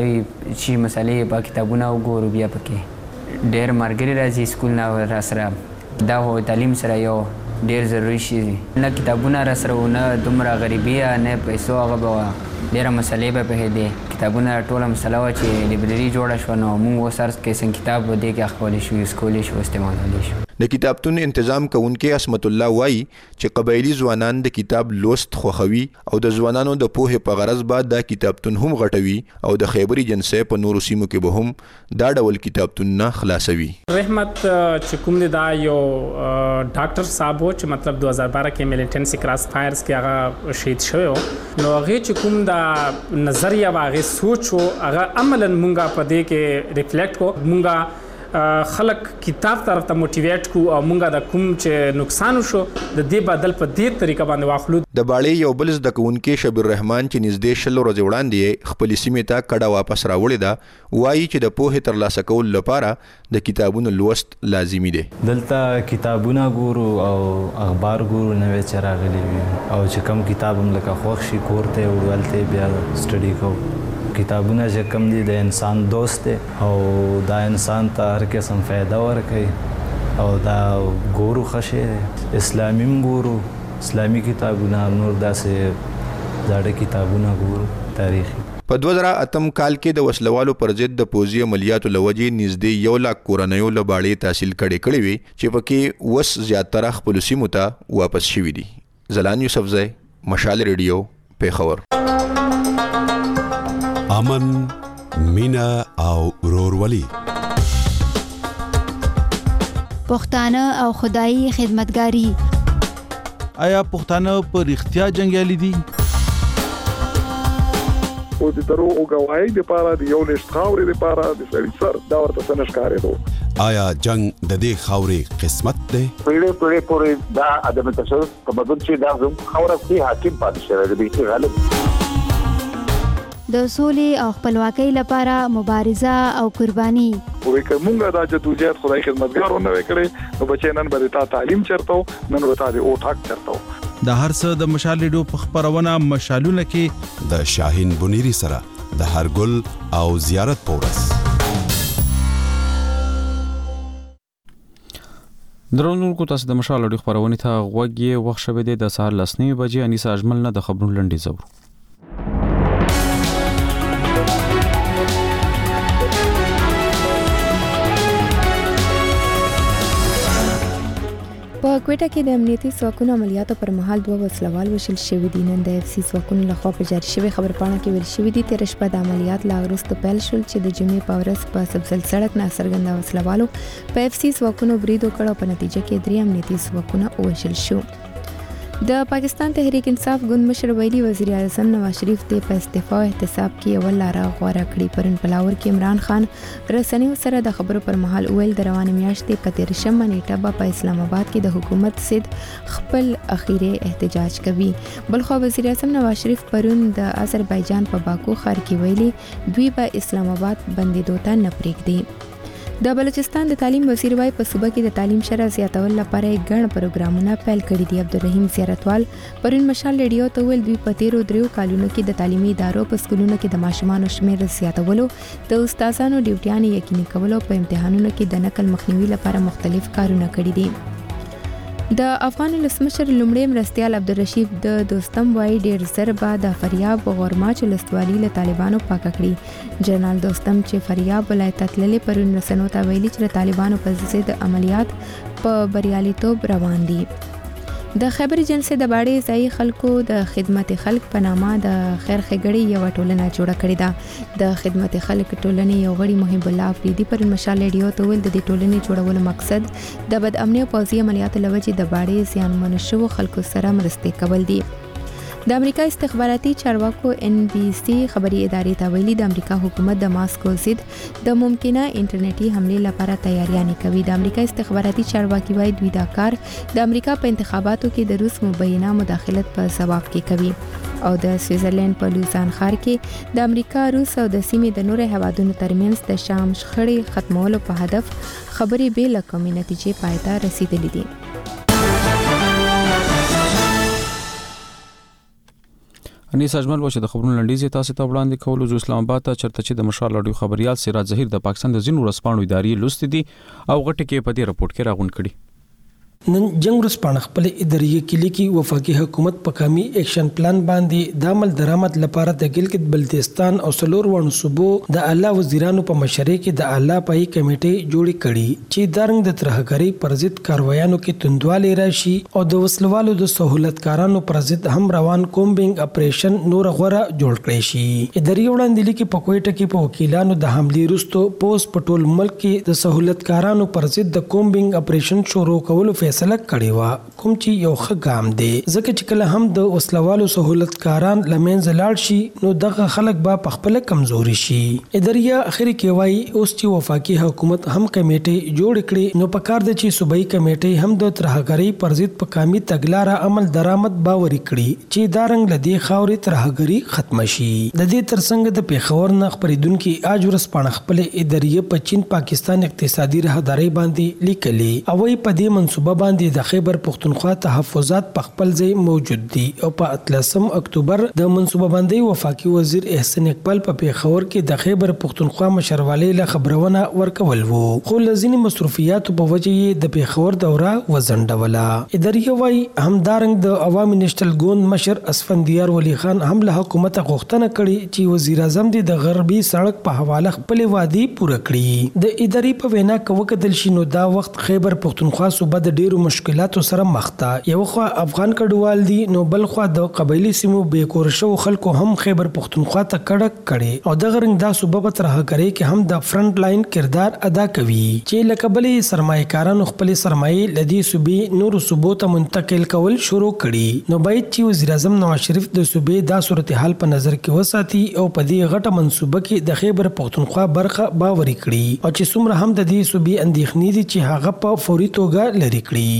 Speaker 24: مسلې په کتابونه وګورو بیا پکې ډېر ملګري راځي سکول نه را سره دا هو تعلیم سره یو ډېر ضروري شی دی. نه کتابونه را سره نه دومره غریبي نه پیسو هغه به ډېره مسلې به پکې دي. کتابونه ټوله مسله وه چې لایبرري جوړه شوه نو موږ اوس هر قسم کتاب به دې کې اخولی شو سکولی شو استعمالولی شو.
Speaker 23: د کتابتون انتظام کوونکي اسمت الله وایي چې قبایلی ځوانان د کتاب لوست خوښوي او د ځوانانو د پوهې په غرض به دا کتابتون هم غټوي او د خیبر ایجنسی په نورو سیمو کې به هم دا ډول کتابتونونه خلاصوي.
Speaker 25: رحمت چې کوم دی دا یو ډاکټر صاحب و چې مطلب 2012 کې ملیټنسي کراس فایرز کې هغه شهید شوی و نو هغه چې کوم دا نظریه و هغه سوچ و هغه عملاً مونږه په دې کې ریفلیکټ کو مونږه خلک کتاب طرف ته موټیویټ کو او مونږه د کوم چې نقصان شو د دې بدل په دې طریقه باندې واخلو.
Speaker 23: د باړې یو بل زده کوونکی شبیر رحمان چې نږدې 10 ورځې وړاندې خپل سیمې ته کډه واپس راوړې ده وایي چې د پوهې ترلاسه کول لپاره د کتابونو لوست لازمي دی.
Speaker 26: دلته کتابونه ګورو او اخبار ګورو نوې چې راغلي وي او چې کم کتاب هم لکه خوښ شي کور ته وړلته بیا سټډي کوو. کتابونه چې کم دي د انسان دوست دی او دا انسان ته هر قسم فایده ورکوي او دا ګورو ښه اسلامي ګورو اسلامي کتابونه نور داسې زاړه کتابونه ګورو تاریخي.
Speaker 23: په 2008 کال کې د وسلوالو پر ضد د پوځي عملیاتو لوجې نږدې 1 لک کورنیو له باړې تحصیل کړي وي چې پکې وس زیاتره خپل سیمو ته واپس شوي دي. زلان یوسفزئی، مشال ریډیو، پیښور.
Speaker 15: امن، مینا او ورورولي،
Speaker 2: پښتانه او خدایي خدمتګاری.
Speaker 3: آیا پښتانه په رښتیا جنگیالي دي؟
Speaker 6: او د درو او گواهی لپاره د یو لښت خاورې لپاره د سړي سر دا ورته څنګه دو.
Speaker 15: آیا جنگ د دې خاورې قسمت دی؟
Speaker 8: پیړې پورې دا ادم تشدد په بدل چې دا زم خاورې کې حاکم پاتې شوی دی غالب.
Speaker 2: د سولې او خپلواکۍ لپاره مبارزه او قرباني.
Speaker 6: وې کومه دا جدوجہد خدای خدمتګارونه وکړي نو بچي نن به تا تعلیم چرته نن به تا د او ټاک چرته.
Speaker 3: د هر څه د مشال ریډیو په خبرونه مشالونه کې
Speaker 15: د شاهین بنيري سره د هرګل او زیارت پورس.
Speaker 1: درنونکو تاسو د مشال ریډیو خبرونه ته غوږی وخت شوه د سهار 9:00 بجې انیسه اجمل نه د خبرونو لنډي زور.
Speaker 12: په کوټه کې د امنیتي ځواکونو عملیاتو پر مهال 2 وسلوال وشل شوي دي. نن د اف سی ځواکونو لخوا په جاري شوی خبرپاڼه کې ویل شوی دی تیر شپه د عملیات لا وروسته پیل شول چې د جمعې په ورځ په سبزل سړک ناڅرګنده وسلوالو په اف سی ځواکونو برید وکړ او په نتیجه کې 3 امنیتي ځواکونه وشل شو. د پاکستان تحریک انصاف ګوند مشر ویلي وزیر اعظم نواز شریف ته په استعفا احتساب کې اول لاره غوړه کړې. پرون پلاور کې عمران خان رسنیو سره د خبرو پر مهال ویل د روانې میاشتې په 13 نیټه په اسلام آباد کې د حکومت ضد خپل اخیری احتجاج کوي. بلخو وزیر اعظم نواز شریف پرون د آذربایجان په باکو ښار کې ویلي دوی به اسلام آباد بندیدو ته نه پرېږدي. د بلوچستان د تعلیم وزیر وايي په صوبه کې د تعلیم شرح زیاتول لپاره ګڼ پروګرامونه پیل کړي دي. عبدالرحیم زیارتوال پرون مشال ریډیو ته ویل دوی په 13 کالونو کې د تعلیمي ادارو په سکولونو کې د ماشومانو شمېر زیاتولو، د استادانو ډیوټیانې یقیني کولو، په امتحانونو کې د نقل مخنیوي لپاره مختلف کارونه کړي دي. د افغان ولسمشر لومړی مرستیال عبدالرشید د دوستم وايي ډیر زر به د فریاب غورماچ ولسوالي له طالبانو پاک کړي. جنرال دوستم چې فریاب ولایت تللی پرون رسنیو ته ویلي چې طالبانو په ضد عملیات په بریالیتوب روان دي. د خیبر جنسي د باړې ځای خلکو د خدمت خلک په نامه د خیر ښېګړې یو ټولنه جوړه کړې ده. د خدمت خلک ټولنې یو غړي محب الله افریدي پر مشال ریډیو ته ویل د دې ټولنې جوړولو مقصد د بد امنۍ او پوځي عملیاتو له وجې د باړې زیانمن شوو خلکو سره مرستې کول دي. د امریکا استخباراتي چارواکو ان بي سي خبري ادارې ته ویلي د امریکا حکومت د ماسکو ضد د ممکنه انټرنیټي حملې لپاره تیاریانې کوي. د امریکا استخباراتي چارواکي وايي دوی دا کار د امریکا په انتخاباتو کې د روس مبینه مداخلت په ثواب کې کوي. او د سویټزرلند په لوزان ښار کې د امریکا، روس او د سیمې د نورو هیوادونو ترمنځ د شام شخړې ختمولو په هدف خبرې بې له کومې نتیجې پای ته رسیدلې دي.
Speaker 1: انیس اجمل و چې د خبرونو لنډیزې تاسو ته وړاندې کولو زو اسلام آباد ته چرته چې د مشال رادیو خبريال سراج ظهیر د پاکستان د ځینو ورځپاڼو ادارې لوستې دي او غټه کې په دې رپورت کې راغونډ کړي.
Speaker 9: نن جنگ ورځپاڼه خپل ادارې کې لیکي وفاقي حکومت په قومي اکشن پلان باندې د عمل درآمد لپاره د ګلګت بلتستان او سلور وړو صوبو د اعلی وزیرانو په مشرۍ کې د اعلی پای کمیټې جوړې کړي چې دارنګ د ترهګرۍ پر ضد کاروایانو کې توندوالی راشي او د وسلوالو د سہولتکارانو پر ضد هم روان کومبینګ اپریشن نور غوړه جوړ کړي شي. ادارې وړاندې لیکي په کوټه کې په وکیلانو د حملې وروسته پوس په ټول ملک کې د سہولتکارانو پر ضد د کومبینګ اپریشن شروع کولو فیصله کړې و، کوم چې یو ښه ګام دی ځکه چې کله هم د وسلوالو سہولتکاران لمنځه لاړ شي نو دغه خلک به په خپل کمزوري شي. ادارې اخري کې وایي اوس چې وفاقي حکومت هم کمیټې جوړ کړي نو په کار د چې صوبایي کمیټې هم د ترهګرۍ پر ضد په قومي تګلارې عمل درآمد باوري کړي چې دا رنګ لدی خاورې ترهګرۍ ختم شي. د دې ترڅنګ د پیښور نه خبرېدونکو اج ورځپاڼه خپل ادارې په چین پاکستان اقتصادي راهداري باندې لیکلي او په دې منصوبه باندې د خیبر پختونخوا تحفظات په خپل ځای موجود دي او په 13 اکتوبر د منصوبه بندۍ وفاقي وزیر احسان اقبال په پیښور کې د خیبر پختونخوا مشروالی له خبرونه ورکول وو خو لزینی مصرفیات په وجه د پیښور دوره وزنډوله. ادارې وايي همدارنګ د عوامي نېشنل ګوند مشر اسفندیار ولی خان هم له حکومت غوښتنه کړې چې وزیر اعظم د غربي سړک په حواله خپل وعده پوره کړي. د ادارې په وینا کې وکړل شي نو دا وخت خیبر پختونخوا صوبه د ډیر ډیرو مشکلاتو سره مخ ده. یو خو افغان کډوال دي نو بل خو د قبایلی سیمو به کور شو خلکو هم خیبر پختونخوا ته کډک کړي او د غرنګ دا صوبه په ترغه کوي کې هم د فرنٹ لاین کردار ادا کوي چې لکه بلې سرمایه‌کارانو خپل سرمایې لدی صوبې نور صوبو ته منتقل کول شروع کړي. نو باید چې وزیر اعظم نواز شریف د صوبې دا صورتحال په نظر کې وساتي او په دې غټه منصوبه کې د خیبر پختونخوا برخه باوري کړي او چې څومره هم د دې صوبې اندېښنې دي چې هغه په فوري توګه لري کړي.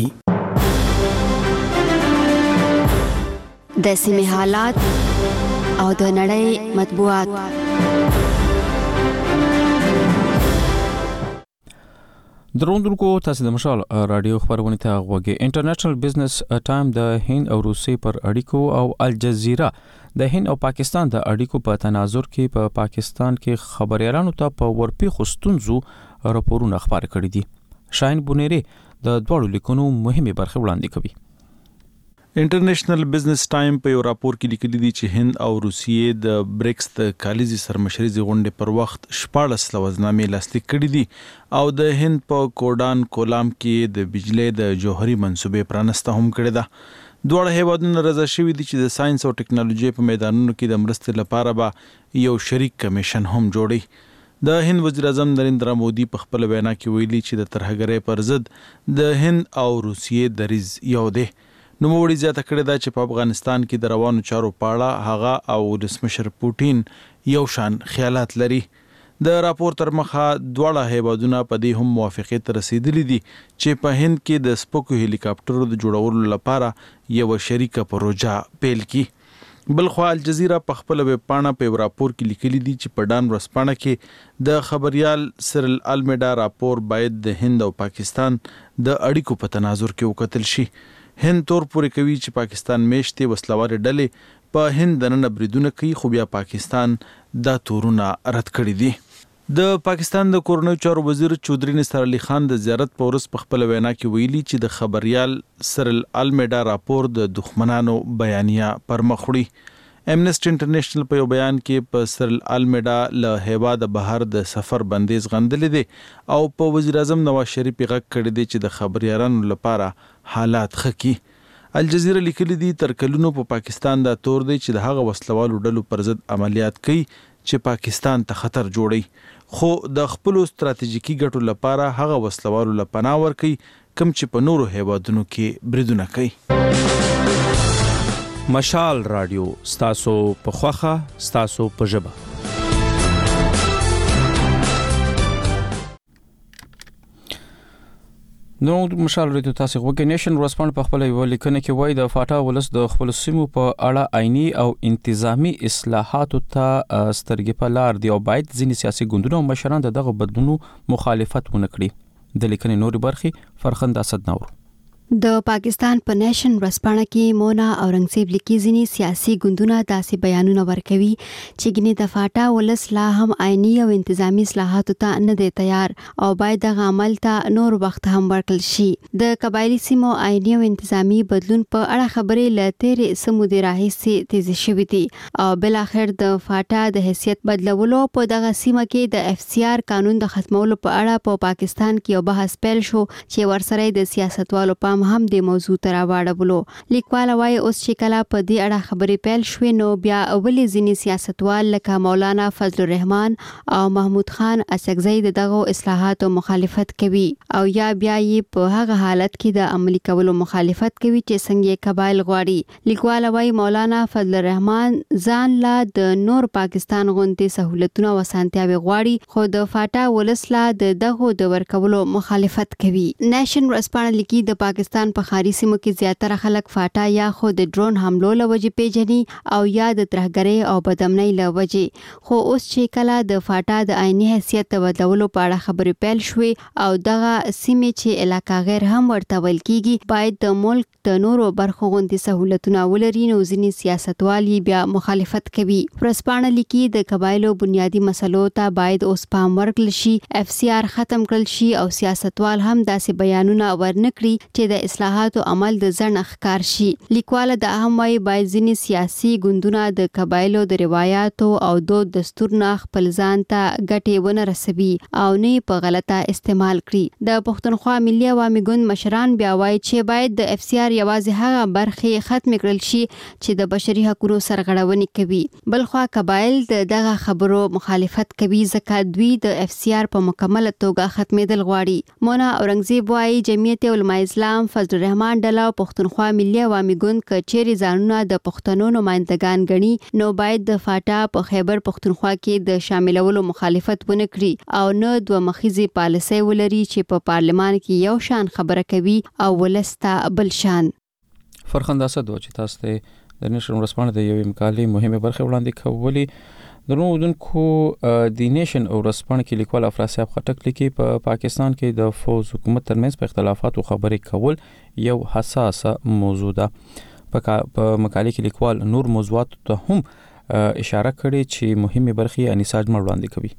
Speaker 2: د سیمې حالات او د نړۍ مطبوعات.
Speaker 1: دروندونکو تاسو د مشال رادیو خبرونه ته غوږی. انټرنیشنل بزنس ټایم د هند او روسي پر اړیکو او الجزیره د هند او پاکستان د اړیکو په تناظر کې په پاکستان کې خبريالانو ته په ورپی خستونزو راپورونه خبر کړي دي. شاهین بونيري د دوړو لیکونو مهمه برخه وړاندې کوي.
Speaker 3: انټرنیشنل بزنس ټایم په یو راپور کې لیکلي دي چې هند او روسیې د بریکس د کالیزي سرمشري غونډې پر وخت 14 لوزنامې لاسلیک کړي دي او د هند په کوډان کولام کې د بجلی د جوهري منصوبې پرانسته هم کړي ده. دوه هیوادونه رضا شوي دي چې د ساينس او ټکنالوژي په میدانونو کې د مرستې لپاره به یو شریک کمیشن هم جوړي. د هند وزیر اعظم نریندرا مودي په خپل وینا کې ویلي چې د ترهګرۍ پر ضد د هند او روسیې دریځ یو دی. نو موږ زیاته کړی دا چې په افغانستان کې د روانو چارو پاړه هغه او ولسمشر پوټین یو شان خیالات لري. د راپور تر مخه دواړه هیوادونه په دې هم موافقت ته رسیدلي دي چې په هند کې د سپوکو هلیکاپټرو د جوړولو لپاره یو شریکه پروژه پیل کړي. بلخو الجزیره په خپل ویب پاڼه په راپور کې لیکلي دي چې په ډان ورځپاڼه کې د خبريال سرل المیډا راپور باید د هند او پاکستان د اړیکو په تناظر کې وکتل شي. هند تور پورې کوي چې پاکستان میشته وسلوار ډلې په هند دنه بریدونه کوي خو بیا پاکستان دا تورونه رد کړی دي. د پاکستان د کورنیو چارو وزیر چودري نثار علي خان د زیارت په ورځ په خپل وینا کې ویلي چې د خبريال سرل المیډا راپور د دښمنانو بیانیه پر مخ وړي. امنیسټي انټرنیشنل په یو بیان کې په سرل المیډا له هیواد بهر د سفر بندیز غندلې دي او په وزیر اعظم نواز شریف غږ کړی دی چې د خبريالانو لپاره حالات خکې. الجزیره لیکلي دي تر کلونو په پاکستان دا تور دی چې د هغه وسلوالو ډلو پر ضد عملیات کوي چې پاکستان ته خطر جوړي خو د خپل ستراتیژیکي ګټو لپاره هغه وسلوالو لپاره ورکي کم چې په نورو هیوادونو کې بریدونه کوي.
Speaker 19: مشال رادیو ستاسو په خوخه ستاسو په ژبه.
Speaker 1: نو مشال رادیو تاسو وګورئ. نیشن ورسپاند په خپل یو لیکنه کې وایي د فاټا ولس د خپل سیمو په اړه عیني او انتظامی اصلاحاتو ته سترګې په لار دی او باید ځینې سیاسي ګوندونه او مشران دغه بدلونو مخالفت ونه کړي. د لیکنې نورې برخې فرخنده صدنور.
Speaker 2: د پاکستان په نیشن ورسپاڼه کې مونا اورنګزیب لیکي ځینې سیاسي ګوندونه داسې بیانونه ورکوي چې ګنې د فاټا ولس لا هم عیني او انتظامی اصلاحاتو ته نه دی تیار او باید د عمل ته نور وخت هم ورکړل شي. د قبایلی سیمو عیني او انتظامی بدلون په اړه خبرې لته سمودي راهیسي تیزی شوې دي او بل اخر د فاټا د حیثیت بدلولو په دغه سیمه کې د اف سی آر قانون د ختمولو په اړه په پاکستان کې یو بحث پیل شو چې ورسره د سیاستوالو په هم د موضوع تر واړولو. لیکوال وايي اوس چې کله په دې اړه خبرې پیل شوې نو بیا اولې ځینې سیاستوال لکه مولانا فضل الرحمن او محمود خان اسکزی دغه اصلاحاتو مخالفت کوي او یا بیا یې په هغه حالت کې د عملي کولو مخالفت کوي چې څنګه قبایل غواړي. لیکوال وايي مولانا فضل الرحمن ځان لا د نور پاکستان غونډې سہولتونه وسانتیاوي غواړي خو د فاټا ولسلا دغه د ورکولو مخالفت کوي. نیشن ورسپاڼه لیکي د پاکستان په خاري سیمو کې زیاتره خلک فاټا یا خو د ډرون حملو لوجې پیژني او یا د ترهګرۍ او بدامنۍ لوجې خو اوس چې کله د فاټا د عیني حیثیت بدلولو په اړه خبرې پیل شوې او دغه سیمې چې علاقه غیر هم ورته ویل کیږي باید د ملک د نورو برخو غوندي سہولتونه ولري نو ځینې سیاستوال بیا مخالفت کوي. ورځپاڼه لیکي د قبایلو بنیادی مسلو ته باید اوس پام ورکړل شي، FCR ختم کړل شي او سیاستوال هم داسې بیانونه ورنکړي چې د اصلاحاتو عمل د ځنډ ښکار شي. لیکواله د اهم وايي باید ځینې سیاسي ګوندونه د قبایلو د روایتو او دود دستور نه خپل ځان ته ګټې ونه رسوي او نه په غلطه استعمال کړي. د پښتونخوا ملي عوامي ګوند مشران بیا وايي چې باید د FCR یوازې هغه برخې ختم کړل شي چې د بشري حقوقو سرغړونې کوي. بلخوا قبایل دغه خبرو مخالفت کوي ځکه دوی د FCR په مکمله توګه ختمېدل غواړي. مونا اورنګزیب وايي جمعیت علماء اسلام، فضل الرحمن ډله او پښتونخوا ملي عوامي ګوند کچېري ځانونه د پښتنو نمائندگان غني نو باید د فاټا په خیبر پښتونخوا کې د شاملولو مخالفت ونه کړي او نه دوه مخیزي پالیسي ولري چې په پارلمان کې یو شان خبره کوي او ولستا بل شان.
Speaker 1: فرخنده اسد چې تاسو ته د نشر ورسپانه د یوې مقالې مهمه برخه وړاندې کولې. د نوودونکو د نیشن او ورسپانه کې لیکوال افراسیاب خټک لیکي په پاکستان کې د فوز حکومت ترمنځ په اختلافاتو خبرې کول یو حساسه موضوع ده. په مقالې کې لیکوال نور موضوعات ته هم اشاره کړې چې مهمه برخې انیساج وړاندې کوي.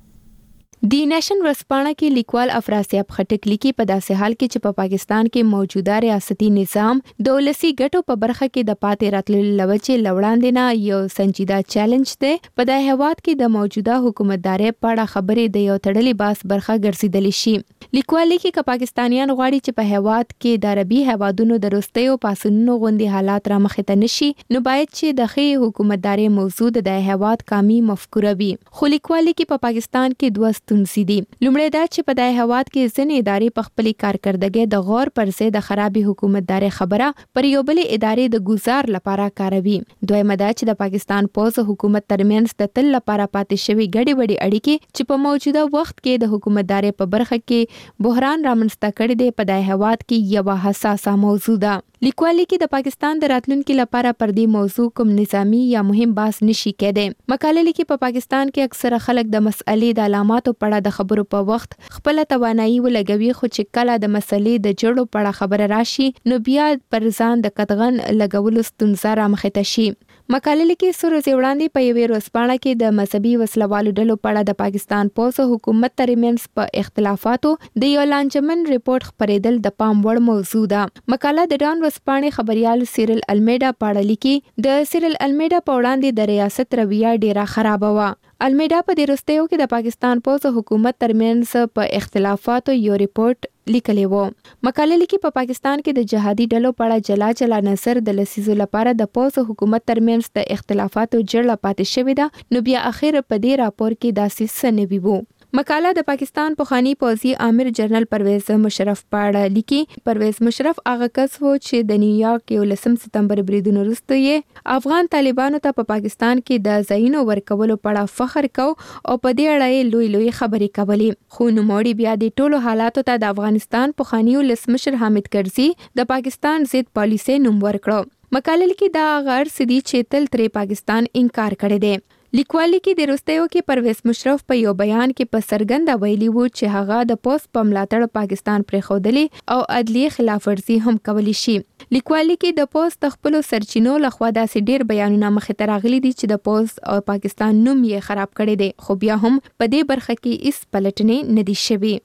Speaker 12: دی نیشن ورسپانه کې لیکوال افراسیاب خټک لیکي په داسې حال کې چې په پاکستان کې موجوده ریاستي نظام د ولسی ګټو په برخه کې د پاتې راتللو لوچې لوړاندې نه یو سنجیده چیلنج دی. په دې هیواد کې د موجوده حکومتداري په اړه خبرې د یو تړلې باس برخه ګرځیدلې شي. لیکوال لیکي چې پاکستانیان غواړي چې په هیواد کې د عربي هیوادونو د وروستیو پاسونو غوندي حالات را مخې ته نشي نو باید چې د ښې حکومتداري موضوع د هیواد قامي مفکوره وي. خو لیکوال لیکي په پاکستان کې دوه ستونزې دي. لومړی دا چې په دې هیواد کې ځینې ادارې په خپل کارکردګۍ د غور پر ځای د خرابې حکومتداري خبره پر یو بل ادارې د گزار لپاره کاروي. دویمه دا چې د پاکستان پوز حکومت ترمنځ د تل لپاره پاتې شوی ګډې وډې اړیکې چې په موجوده وخت کې د حکومتداري په برخه کې بحران رامنځته کړی دی په دې هیواد کې یو حساسه موضوع ده. لیکوال کې د پاکستان د راتلونکو لپاره پر دې موضوع کوم نظامی یا مهم بحث نشي کېدای. مقاله لیکي په پاکستان کې اکثره خلک د مسئلې د علاماتو په اړه د خبرو په وخت خپل توانایي ولګوي خو چې کله د مسئلې د جوړو په اړه خبره راشي نو بیا پر ځان د قطغن لګولو ستونزه رامخې ته شي. مقاله لیکي سورز وړاندې په یوې ورځپاڼه کې د مذهبي وسلوالو ډلو په اړه د پاکستان پوز حکومت ترمنځ په اختلافاتو د یو لانجمن ریپورت خبرېدل د پام وړ موضوع ده. مقاله د ډان ورځپاڼې خبريال سیرل المیډا په اړه لیکي د سیرل المیډا په وړاندې د ریاست رویه ډیره خراب و. المیډا په دې وروستیو کې د پاکستان پوز حکومت ترمنځ په اختلافاتو یو ریپورت لیکلی وو. مقاله لیکي په پاکستان کې د جهادي ډلو په اړه جلا نظر د لسیزو لپاره د پوز حکومت ترمنځ د اختلافاتو جړه پاتې شوې ده نو بیا اخر په دې راپور کې داسې څه نه ویو. مقاله د پاکستان پخوانی پوځي امیر جنرال پرویز مشرف په اړه لیکي. پرویز مشرف هغه کس و چې د نیویارک 11 سپتمبر بریدونو وروسته یې افغان طالبانو ته په پاکستان کې د ځایونو ورکولو په اړه فخر کو او په دې اړه یې لوی خبرې کولې. خو نوموړي بیا د ټولو حالاتو ته د افغانستان پخوانی ولسمشر حامد کرزي د پاکستان ضد پالیسي نوم ورکړو. مقاله لیکي دا غیر سدي چې تل تر پاکستان انکار کړی دی. لیکوال کې د وروستیو کې پرویز مشرف په یو بیان کې په څرګنده ویلي وو چې هغه د پوست په ملاتړ پاکستان پرېښودلې او عدلیه خلاف ورزي هم کولی شي. لیکوال کې د پوست خپل سرچینو لخوا داسې ډیر بیانونه مخې ته راغلي دي چې د پوست او پاکستان نوم یې خراب کړی دی خو بیا هم په دې برخه کې هیڅ پلټنې نه دي شوي.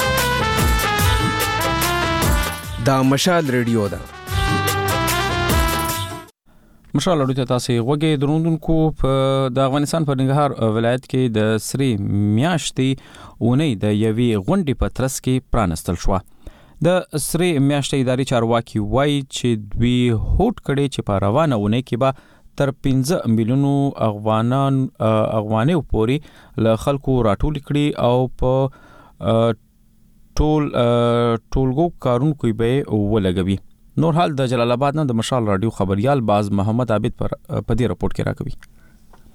Speaker 5: دا مشال ریډیو ده.
Speaker 1: مشال اړیته تاسو غوږی دروندونکو په د افغانستان په ننګرهار ولایت کې د سری میاشتې اونۍ د یوې غونډې په ترڅ کې پرانستل شو. د سری میاشتې اداري چارواکي وایي چې دوی هوډ کړي چې په روانه اونۍ کې به تر 15 میلیونو افغانۍ پورې له خلکو راټول کړي او په ټولګو کارونکو به ولګوي. نور حال د جلال آباد نه د مشال رادیو خبريال باز محمد عابد په دې رپورت کې راکوي.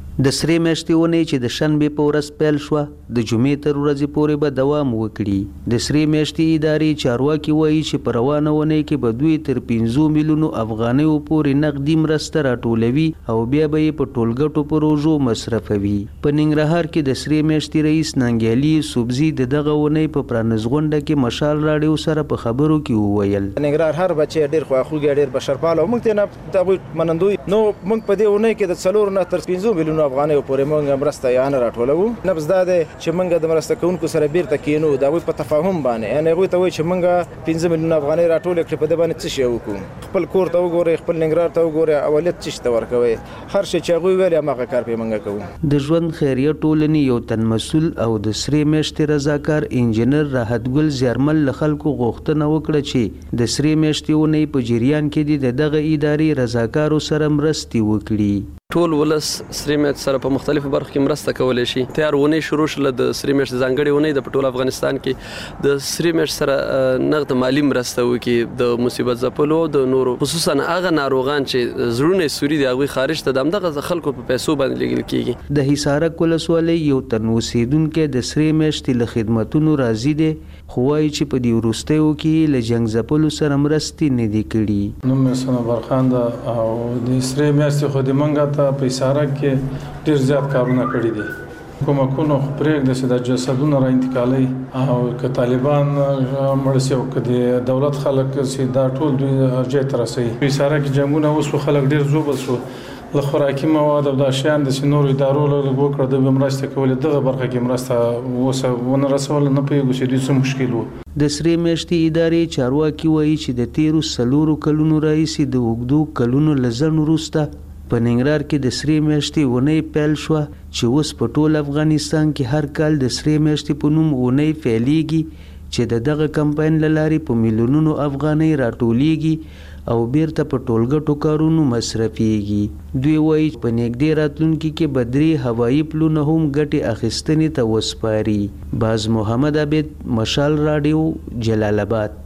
Speaker 10: د سری میاشتې ونې چې د شنبې په ورځ پیل شوه د جمعې تر ورځې پورې به دوام وکړي. د سری میاشتې ادارې چارواکي وایي چې په روانه ونې کې به دوی تر 5 میلیونو افغانیو پورې نقدي مرسته راټولوي او بیا به یې په ټولګټو پروژو مصرفوي. په ننګرهار کې د سری میاشتې رئیس ننګیالي سوبزي د دغه ونې په پرانیزغونډه کې مشال راډیو سره په خبرو کې وویل
Speaker 11: ننګرهار هر بچی ډېر خواخوږي ډېر بشرپاله او موږ ته نه د منندوی نو موږ په دې ونې کې د 4 نه تر 5 میلیونو افغانیو پورې موږ مرسته یا نه راټولو. نبض دا دی چې موږ د مرسته کوونکو سره بیرته کینو دا وي په تفاهم باندې یعنی هغوی ته وایي چې موږ 15 میلیونه افغانۍ راټولې کړې په دې باندې څه شی وکړو. خپل کور ته وګورئ خپل ننګرهار ته وګورئ اولت څه شي ته ورکوئ هر شی چې هغوی ویل هماغه کار پرې موږ کوو.
Speaker 10: د ژوند خیریه ټولنې یو تن مسؤل او د سری میاشتې رضاکار انجینر راحت ګل زیارمل له خلکو غوښتنه وکړه چې د سری میاشتې ونې په جریان کې د دغه ادارې رضاکارو سره مرستې وکړي.
Speaker 13: ټول ولس سری میاشت سره په مختلفو برخو کې مرسته کولی شي. تیار ونې شروع شله د سری میاشت ځانګړې ونې د ټول افغانستان کې د سری میاشت سره نقد مالی مرسته وکړي د مصیبت ځپلو د نورو خصوصا هغه ناروغان چې زړونه سوري دي هغوی خارج ته د همدغه خلکو په پیسو باندې لیږل کیږي.
Speaker 10: د حصارک ولسوالۍ یو تن اوسیدونکی د سری میاشتې له خدمتونو راضي دی خو وایي چې په دې وروستیو کې له جنګ ځپلو سره مرستې نه دي کړي.
Speaker 14: نوم مې صنوبر خان ده او د سری میاشتې خو د منګه په حصارک کې ډېر زیات کارونه کړي دي. کومکونو پرېږده چې د جسدونو را انتقالي او که طالبان مړه شي او که د دولت خلک چې دا ټول دوی ارجې ته رسوي. په حصارک کې جنګونه اوس خلک ډېر زوبل شو له خوراکي مواد او د شیان د نورو ادارو له وکړه د مرسته کولې دغه برخه کې مرسته اوسه ونه رسول نه پوهېږو چې دوی څه مشکل و.
Speaker 10: د سری میاشتې ادارې چارواکي وایي چې د تیرو 4 کلونو راهیسې د اوږدو کلونو له ځنډ وروسته په ننګرهار کې د سری میاشتې ونې پیل شوه چې اوس په ټول افغانستان کې هر کال د سری میاشتې په نوم ونې پیلېږي چې د دغه کمپاین له لارې په میلیونونو افغانۍ راټولیږي او بیرته په ټولګټو کارونو مصرفیږي. دوی وایي په نږدې راتلونکي کې به 3 هوایي پلونه هم ګټې اخیستنې ته وسپاري. باز محمد عبید مشال راډیو جلال آباد.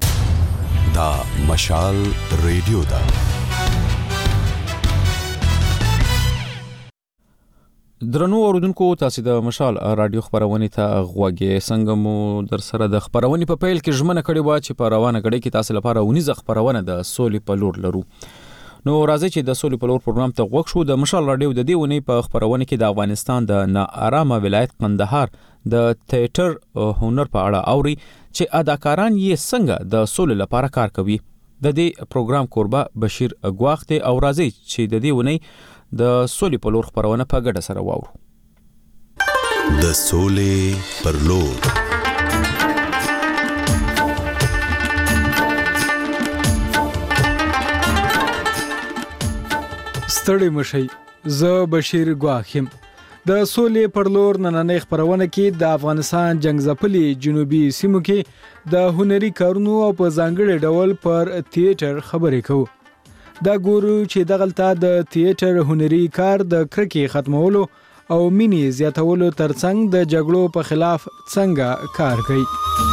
Speaker 15: دا مشال ریډیو ده.
Speaker 1: درنو اوردونکو تاسو د مشال رادیو خبرونه ته غوږی څنګه مو در سره د خبرونه په پیل کې ژمنه کړې و چې په روانه غړي کې تاسو لپاره ونیزه خبرونه د سولې په لور لرو. نو راځي چې د سولې په لور پروګرام ته غوښ شو. د مشال رادیو د دې ونی په خبرونه کې د افغانستان د ناارامه ولایت قندهار د تیاتر هنر په اړه اوري چې اداکاران یې څنګه د سولې لپاره کار کوي. د دې پروګرام کوربه بشیر غواخت او راځي چې د دې ونی د سولې په لور خبرونه په ګډه سره واورو.
Speaker 15: د سولې پر لور.
Speaker 16: ستړي مشي زه بشیر غواخم. د سولې پر لور نننۍ خبرونه کې د افغانستان جنگ ځپلي جنوبي سیمو کې د هنري کارونو او په ځانګړي ډول پر تیاتر خبرې کوو. دا ګورو چې دغلته د تیاتر هنري کار د کرکې ختمولو او مینی زیاتولو ترڅنګ د جګړو په خلاف څنګه کار کوي.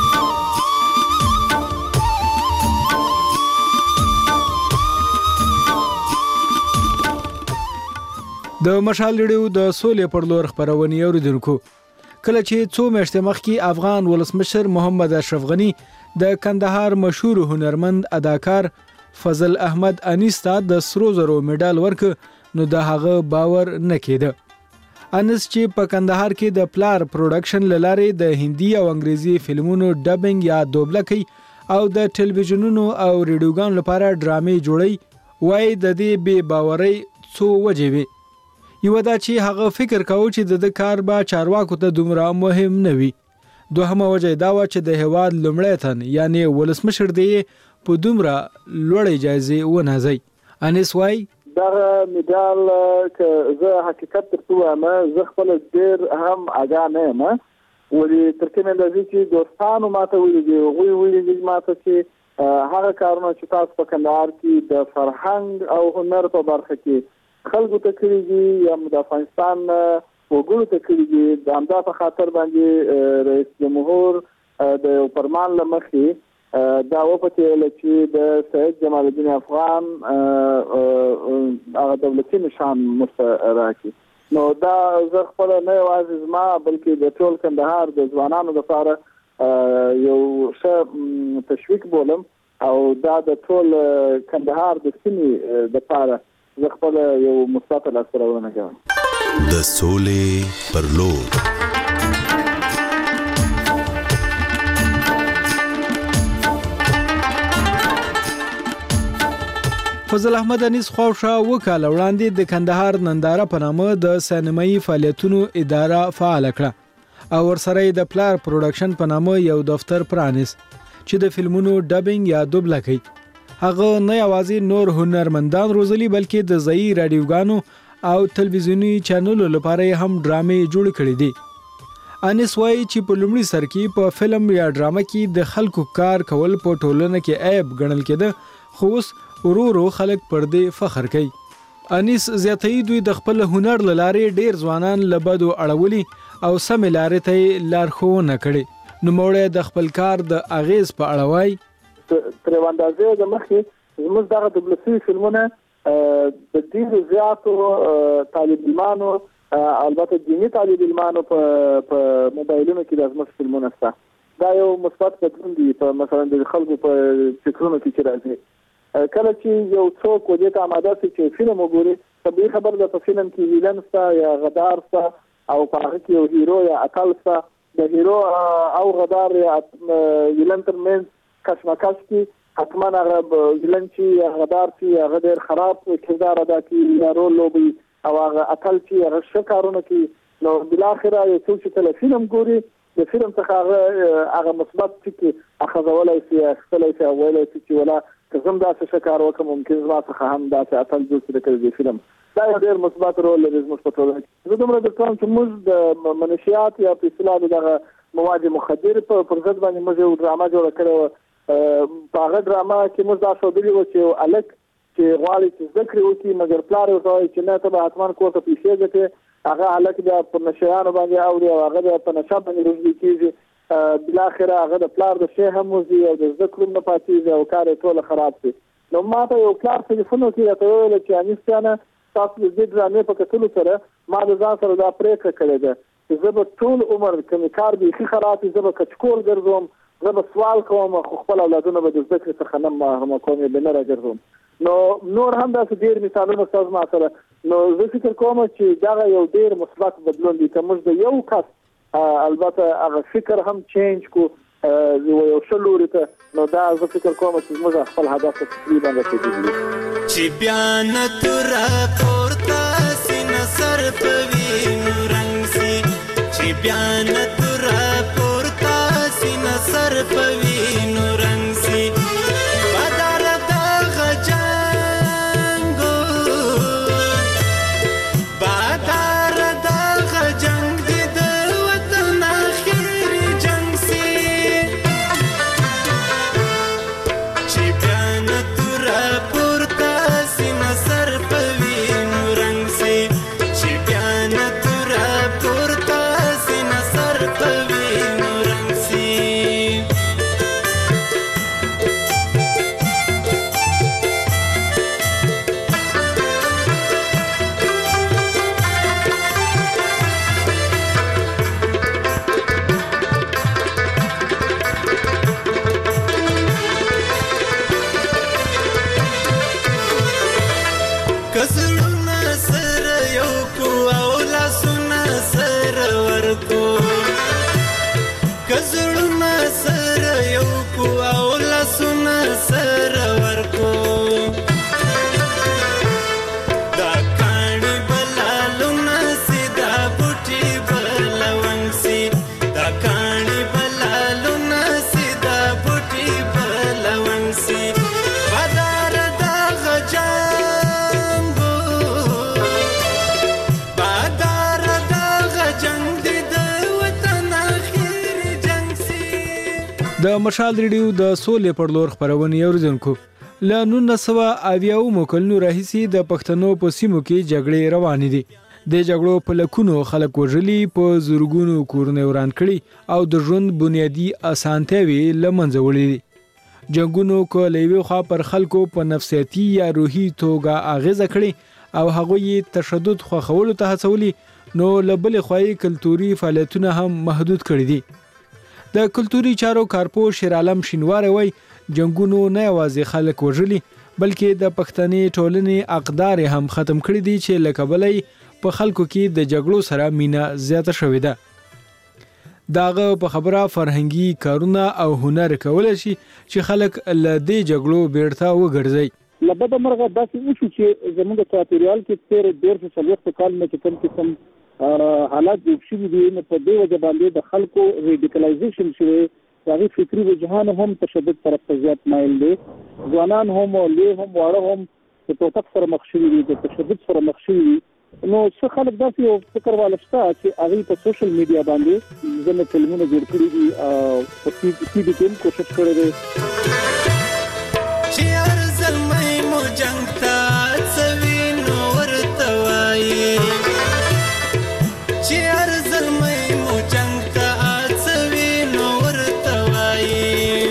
Speaker 16: د مشال ریډیو د سولې پر لور خبرونه اوریدونکو کله چې څو میاشتې مخکې افغان ولسمشر محمد اشرف غنی د کندهار مشهور هنرمند اداکار فضل احمد انیس ته د سرو زرو میډال ورک نو د هغه باور نه کېده. انس چې په کندهار کې د پلار پروډکشن لاره د هندي او انګریزي فلمونو ډبینګ یا دوبله کوي او د ټلویزیونونو او ریډیوګانو لپاره ډرامې جوړي وای د دې بے باورۍ څو وجې وي. یو دا چې هغه فکر کاوه چې د کار به چارواکو ته دومره مهم نه وي. دوهمه وجه دا و چې د هواد لومړی تن یعنی ولسمشر دی په دومره لوړې جایزې ونازي. انس وای
Speaker 6: دا میډال که زه حقیقت درته وایم زه خپل ډېر هم اګا نه یم ولې تر کومه اندازې چې دوستانو ماته ویلي دي هغوی ویلي دي ماته چې هغه کارونه چې تاسو په کندهار کې د فرهنګ او هنر په برخه کې خلکو ته کړي دي یا د افغانستان وګړو ته کړي دي د همدا په خاطر باندې رئیس جمهور د یو فرمان له مخې دا وپتېل چې د سید جمال الدین افغان هغه دولتي نشان راکړي نو دا زه خپل نه یوازې زما بلکې د ټول کندهار د ځوانانو لپاره یو ښه تشویق بولم او دا د ټول کندهار د سیمې لپاره زه خپل یو مثبت لاسته راوړنه کوم.
Speaker 15: د سولې پر لور.
Speaker 16: فضل احمد انیس خواوشا وکاله وړاندې د کندهار ننداره په نامه د سینمایي فعالیتونو اداره فعال کړه او ورسره د پلار پروډکشن په نامه یو دفتر پرانیست چې د فلمونو ډبینګ یا دوبله کوي. هغه نه یوازې نور هنرمندان روزلي بلکې د ځایي رادیوګانو او تلویزیوني چینلونو لپاره هم ډرامې جوړ کړې دي. انیس وایي چې په لومړي سر کې په فلم یا ډرامه کې د خلکو کار کول په ټولنه کې عیب ګڼل کېده، خو اوس ورو خلک پر دې فخر کوي. انیس زیاتوي دوی د خپل هنر له لارې ډیر ځوانان له بدو اړولي او سمې لارې ته لارښوونه کړې. نوموړی د خپل کار د اغیز په اړه وایي
Speaker 6: تر اندازې د مخکې زموږ دغه دبلسي فلمونه د ډیرو زیاتو طالب علمانو البته دیني طالب علمانو په موبایلونو کې د زموږ فلمونه شته. دا یو مثبت بدلون دی په مثلا د خلکو په فکرونو کې چې راځي. کله چې یو څوک ودې ته آماده شي چې فلم وګوري طبیعي خبر ده په فلم کې ویلن شته یا غدار شته او په هغه کې یو هیرو یا اتل شته. د هیرو او غدار یا ویلن ترمنځ کشمکش کې حتما هغه ویلن چې یا غدار چې هغه ډېر خراب کردار ادا کوي یا رول لوبي او هغه اتل چې هغه ښه کارونه کوي. نو بلاخره یو څوک چې کله فلم ګوري د فلم څخه هغه مثبت ټکي اخذولای شي اخلای شي ویلای شي چې ولا که زم دا څه کار وکم ممکن زما څخه هم دا چې اتل جوړ کړي د فلم دا یو ډېر مثبت رول لري زموږ په ټولنه کې. زه دومره درته وایم چې موږ د منشیات یا په اصطلاح دغه مواد مخدر په ضد باندې موږ یو ډرامه جوړه کړې وه. په هغه ډرامه کې موږ دا ښودلي وو چې الک چې غواړي چې زده کړې وکړي مګر پلار ورته وایي چې نه ته به حتما کور ته پیسې ګټې. هغه الک بیا په نشیانو باندې اوري او هغه بیا په نشه باندې روږدي کېږي. بلاخره هغه د پلار د شی هم وزي او د زده کړو نه پاتېږي او کار یې ټول خراب شي. نو ما ته یو پلار ټلیفون وکړي راته وویل چې انیس جانه تاسو د دې ډرامې په کتلو سره ما د ځان سره دا پرېکړه کړې ده چې زه به ټول عمر کوم کار بیخي خراب وي زه به کچکول ګرځوم زه به سوال کوم خو خپل اولادونه به د زده کړې څخه نه محرومه کوم یې به نه راګرځوم. نو نور هم داسې ډېر مثالونه ستاسو ما سره. نو زه فکر کوم چې دغه یو ډېر مثبت بدلون دی که موږ د یو کس البته هغه فکر هم چینج کو یو ښه لوري ته نو دا زه فکر کوم چې موږ خپل هدف ته تقریبا رسېدلي
Speaker 4: چې بیا نه توره پورته سي نه سر په وینو رنګ سي چې بیا نه توره پورته سي نه سر په وینو رنګ سي بدر دغه جنګو بدر دغه جنګ دی د وطن اخري جنګ سي چې بیا نه توره پورته سي نه سر په وینو رنګ سي چې بیا نه توره پورته سي نه سر په وینو رنګ سي. کزړونه سره یو کو او لاسونه سره ورکو کزړونه سره یو کو او لاسونه سره ورکو دا کاڼي بلالونه سي دا بوټي بلونګ سي دا کاڼي بلالونه سي دا بوټي بلونګ سي بدر دغه جنګو بدر دغه جنګ دی د وطن اخري جنګ سي.
Speaker 16: د مشال ریډیو د سولې پر لور خبرونه اوریدونکو له 1990 کلونو راهیسې د پښتنو په سیمو کې جګړې روانې دي. د جګړو په لکونو خلک وژلي په زورګونو کورونه وران کړي او د ژوند بنیادی اسانتیاوې له منځه وړي دي. جنگونو کو لوي خوا پر خلکو په نفسیاتي یا روحي توګه اغیزه کړي او هغوی تشدد خوښولو ته هڅولي، نو له بلې خوا یې کلتوري فعالیتونه هم محدود کړي دي. د کلتوري چارو کارپوه شیر عالم شینواری وایي جنګونو نه یوازې خلک وژلي بلکې د پښتني ټولنې اقدار هم ختم کړي دي چې له کبله په خلکو کې د جګړو سره مینه زیاته شوې ده. داغه په خبره فرهنګي کارونه او هنر کولای شي چې خلک له دې جګړو بیرته وګرځي.
Speaker 6: لبد مرغه داسې وشو چې زموږ چاپیریال کې تیر 140 کال نه چې کوم قسم حالات جوړ شوي دي، نو په دې وجه باندې د خلکو ریډیکلایزیشن شوی، هغه فکری وجهان هم تشدد طرف ته زیات مایل دي. ځوانان هم او لوی هم واړه هم د توتک سره مخ شوي دي، د تشدد سره مخ شوي دي. نو څه خلک داسې یو فکر والا شته چې هغوی په سوشل میډیا باندې ځینې فلمونه جوړ کړي دي او په ټي وي کې هم کوشش کړی دی
Speaker 4: چې هر زلمی مو جنګ ته څوي نو ورته وایي، چې هر زلمی مو جنګ ته څوي نو ورته وایي،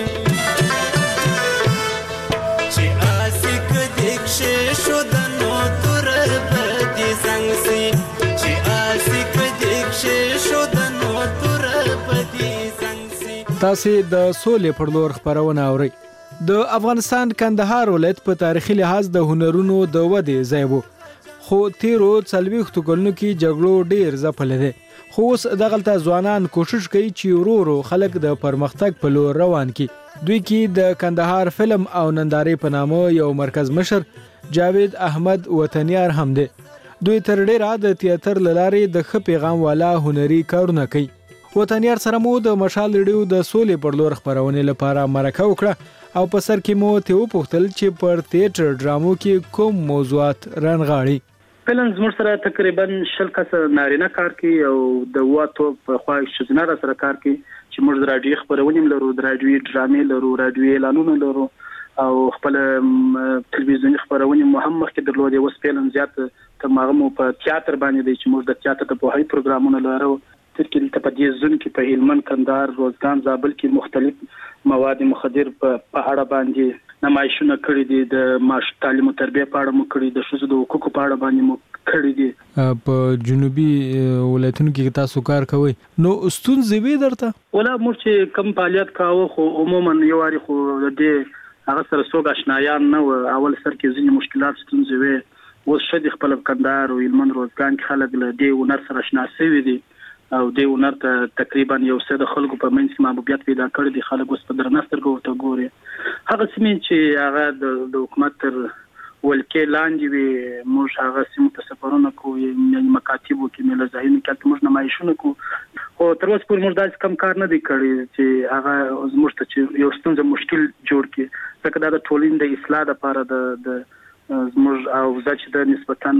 Speaker 4: چې آسک دیکښې شو د نو تور بدي زنګ سي، چې آسک دیکښې شو د نو تور بدي زنګ سي.
Speaker 16: تاسې د سولې پر لور خپرونه اورئ. د افغانستان کندهار ولایت په تاریخي لحاظ د هنرونو د ودې ځای و، خو تیرو 40 کلونو کې جګړو ډیر ځپلی دی. خو اوس دغلته ځوانان کوشش کوي چې ورو ورو خلک د پرمختګ په لور روان کړي. دوی کې د کندهار فلم او نندارې په نامه یو مرکز مشر جاوید احمد وطنیار هم دی. دوی تر ډیره د تیاتر له لارې د ښه پیغام والا هنري کارونه کوي. وطنیار سره مو د مشال ریډیو د سولې پر لور خپرونې لپاره مرکه وکړه او په سر کې مو ته وپوښتل چې پر تیاتر ډرامو کې کوم موضوعات رانغاړي.
Speaker 7: فلم زموږ سره تقریبا 20 کس نارینه کار کوي او د واتو په خوا ښځینه سره کار کوي، چې موږ د راډیو خپرونې لرو، د راډیو ډرامې لرو، راډیو اعلانونه لرو او خپل تلویزیونی خپرونې مو هم مخکې درلودې. اوس فلم زیات تمغه مو په تیاتر باندې دی چې موږ د تیاتر د پوهاوی پروګرامونه لرو. ترکیه په دې ځون کې په هلمند، کندهار، روزګان، زابل کې مختلف مواد مخدر په اړه باندې نمایشونه کړي دي، د معاش تعلیم او تربیه په اړه مو کړي، د ښځو د حقوقو په اړه باندې مو کړي دي.
Speaker 16: په جنوبي ولایتونو کې تاسو کار کوئ، نو ستونزې وي درته؟
Speaker 7: ولا موږ چې کم فعالیت کاوه خو عموما یو واري خو د دې هغه سره څوک آشنایان نه و. اول سر کې ځینې مشکلات ستونزې وي. اوس شدي خپل کندهار او هلمند، روزګان کې خلک له دې هنر سره آشنا شوي دي او د هنر ته تقریبا یو څه د خلکو په منځ کې محبوبیت پیدا کړی دی. خلک اوس په درنه سترګو ورته ګوري. هغه سیمې چې هغه د حکومت تر ولکې لاندې وي، موږ هغه سیمو ته سفرونه کوو، یعنې مکاتبو کې، میله ځایونو کې موږ نمایشونه کوو. خو تر اوسه پورې موږ داسې کم کار نه دی کړی چې هغه زموږ ته چې یو ستونزه مشکل جوړ کړي، ځکه دا د ټولنې د اصلاح لپاره د زموږ او چې د نسبتاً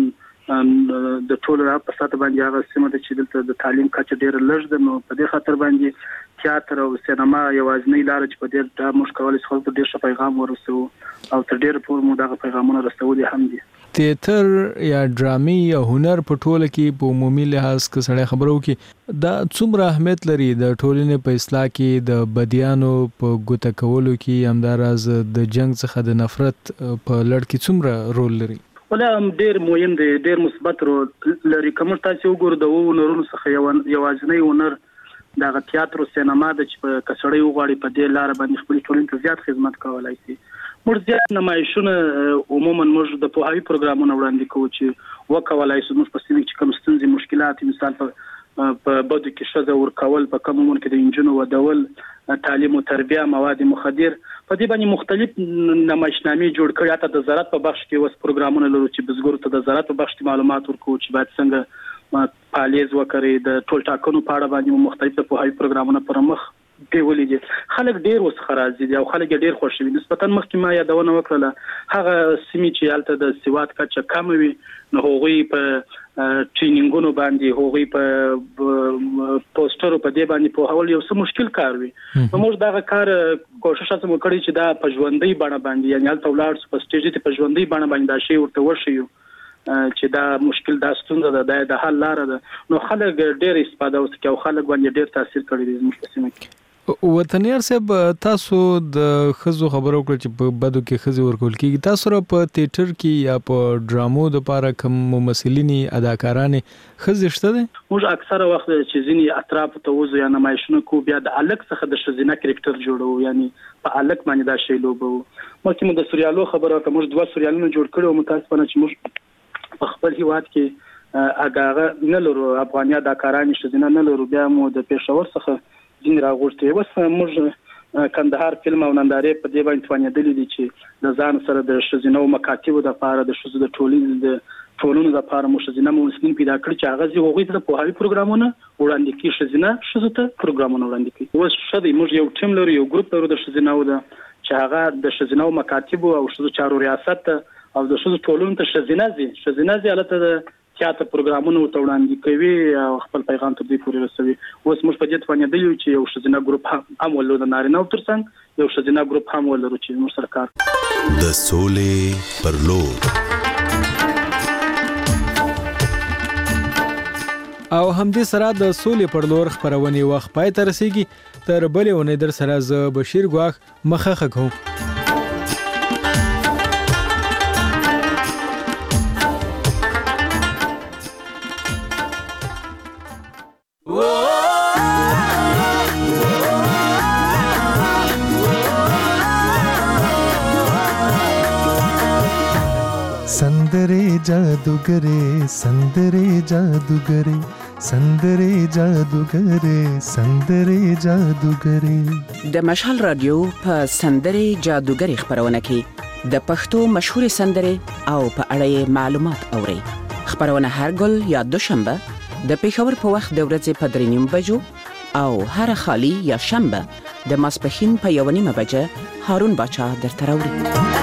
Speaker 7: د ټولو په ساته باندې هغه سیمه ده چې دلته د تعلیم کچه ډیره لږ ده. نو په دې خاطر باندې تیاتر او سینما یوازینۍ لاره چې په دې موږ کولی شو خلکو ډیر ښه پیغام ورسوو او تر ډیره پورې مو دغه پیغامونه رسولي هم دي.
Speaker 16: تیاتر یا ډرامې یا هنر په ټوله کې په عمومي لحاظ کې سړی خبرو کې دا څومره اهمیت لري د ټولنې په اصلاح کې، د بدیانو په ګوته کولو کې، همداراز د جنگ څخه د نفرت په لړ کې څومره رول لري؟
Speaker 7: ولا ډیر مهم دی، ډیر مثبت رول لري. کوم تاسو وګورئ د هنرونو څخه یوازینی هنر د تیاتر او سینما د چې په کسړې وغواړي په دې لار باندې خپل ټولنې ته زیات خدمت کولای شي. موږ زیات نمایشونه عموما موږ د پوهاوی پروګرامونه وړاندې کوو چې وکولای شو موږ په سیمه کې کوم ستونزې مشکلات، مثال په بدو کې ښځه ورکول، په کوم عمر کې د انجونو ودول، تعلیم او تربیه، مواد مخدر، په دې باندې مختلف نمایشنامې جوړ کړي. حتی د زراعت په بخش کې اوس پروګرامونه لرو چې بزګرو ته د زراعت په بخش کې معلومات ورکوو چې باید څنګه پالیز وکړي. د ټول ټاکنو په اړه باندې مختلف پوهاوی پروګرامونه پر مخ بیولې دي. خلک ډیر اوس راضي دي او خلک ډیر خوشحالي نسبتا مخکې ما یادونه وکړه هغه سیمې چې هلته د سواد کچه کم وي، نو هغوی په ټرینینګونو باندې، هغوی په پوسټرو په دې باندې پوهول یو څه مشکل کار وي. نو موږ دغه کار کوشش کوو کړی چې دا په ژوندۍ بڼه باندې، یعنې هلته ولاړ شو په سټیج ته په ژوندۍ بڼه باندې دا شی ورته وښیو چې دا مشکل، دا ستونزه ده، د حل لاره ده. نو خلک ډیر استفاده وکړي او خلک باندې ډیر تاثیر کړی دی زموږ په سیمه کې.
Speaker 16: وطنیار صاحب تاسو د خزو خبرو کړ چې په بدو کې خزي ورکول کیږي تاسو را په تیاتر کې یا په ډرامو د لپاره کوم ممثلینی اداکارانې خزي شته دي
Speaker 7: موږ اکثره وخت چې ځینی اطراف ته وځو یا نمایشونه کو بیا د الګ څخه د شزینه کریکټر جوړو یعنی په الګ باندې دا شی لوبو مکه موږ د سریالو خبره کوم موږ 2 سریالونه جوړ کړو متاسفانه چې موږ په خپل هیواد کې اګاغه نه لرو افغانیا اداکاران شزینه نه لرو بیا مو د پېښور څخه دین راغورته وس موږ کندهار فلم او نندارې په دې باندې توانېدلې دي چې د ځان سره د شزینو مکاتبو د لپاره د شزو د ټولونو د لپاره مو شزینه مولسین پیدا کړ چې هغه زی هغوی ته په هغوی پروګرامونه وړاندې کی شزینه شزو ته پروګرامونه وړاندې کی اوس شدي موږ یو ټیم لرو یو ګروپ لرو د شزینو د چې هغه د شزینو مکاتبو او شزو چارو ریاست او د شزو ټولونو ته شزینه زی البته تیاتر پروګرامونه وړاندې کوي او خپل پیغام ته دې پورې رسوي اوس موږ په دې توانېدل چې یو شزینه ګروپ هم ولرو د نارینه او ترڅنګ یو شزینه ګروپ هم ولرو چې موږ سره کار
Speaker 15: د سولې پر لور
Speaker 16: او همدې سره د سولې پر لور خبرونه وخت پای ته رسیږي تر بلې ونې در سره ز بشیر ګواخ مخه کوم
Speaker 17: संदरे जादूगरे संदरे जादूगरे संदरे जादूगरे संदरे जादूगरे
Speaker 18: د مشال رادیو په سندره جادوګری خبرونه کې د پښتو مشهور سندره او په اړه معلومات اوري خبرونه هر ګل یا دوشنبه د پیښور په وخت د ورځې په 3:30 بجو او هر خالی یا شنبه د ماسپښین په 1:30 بجه هارون باچا درته راوړي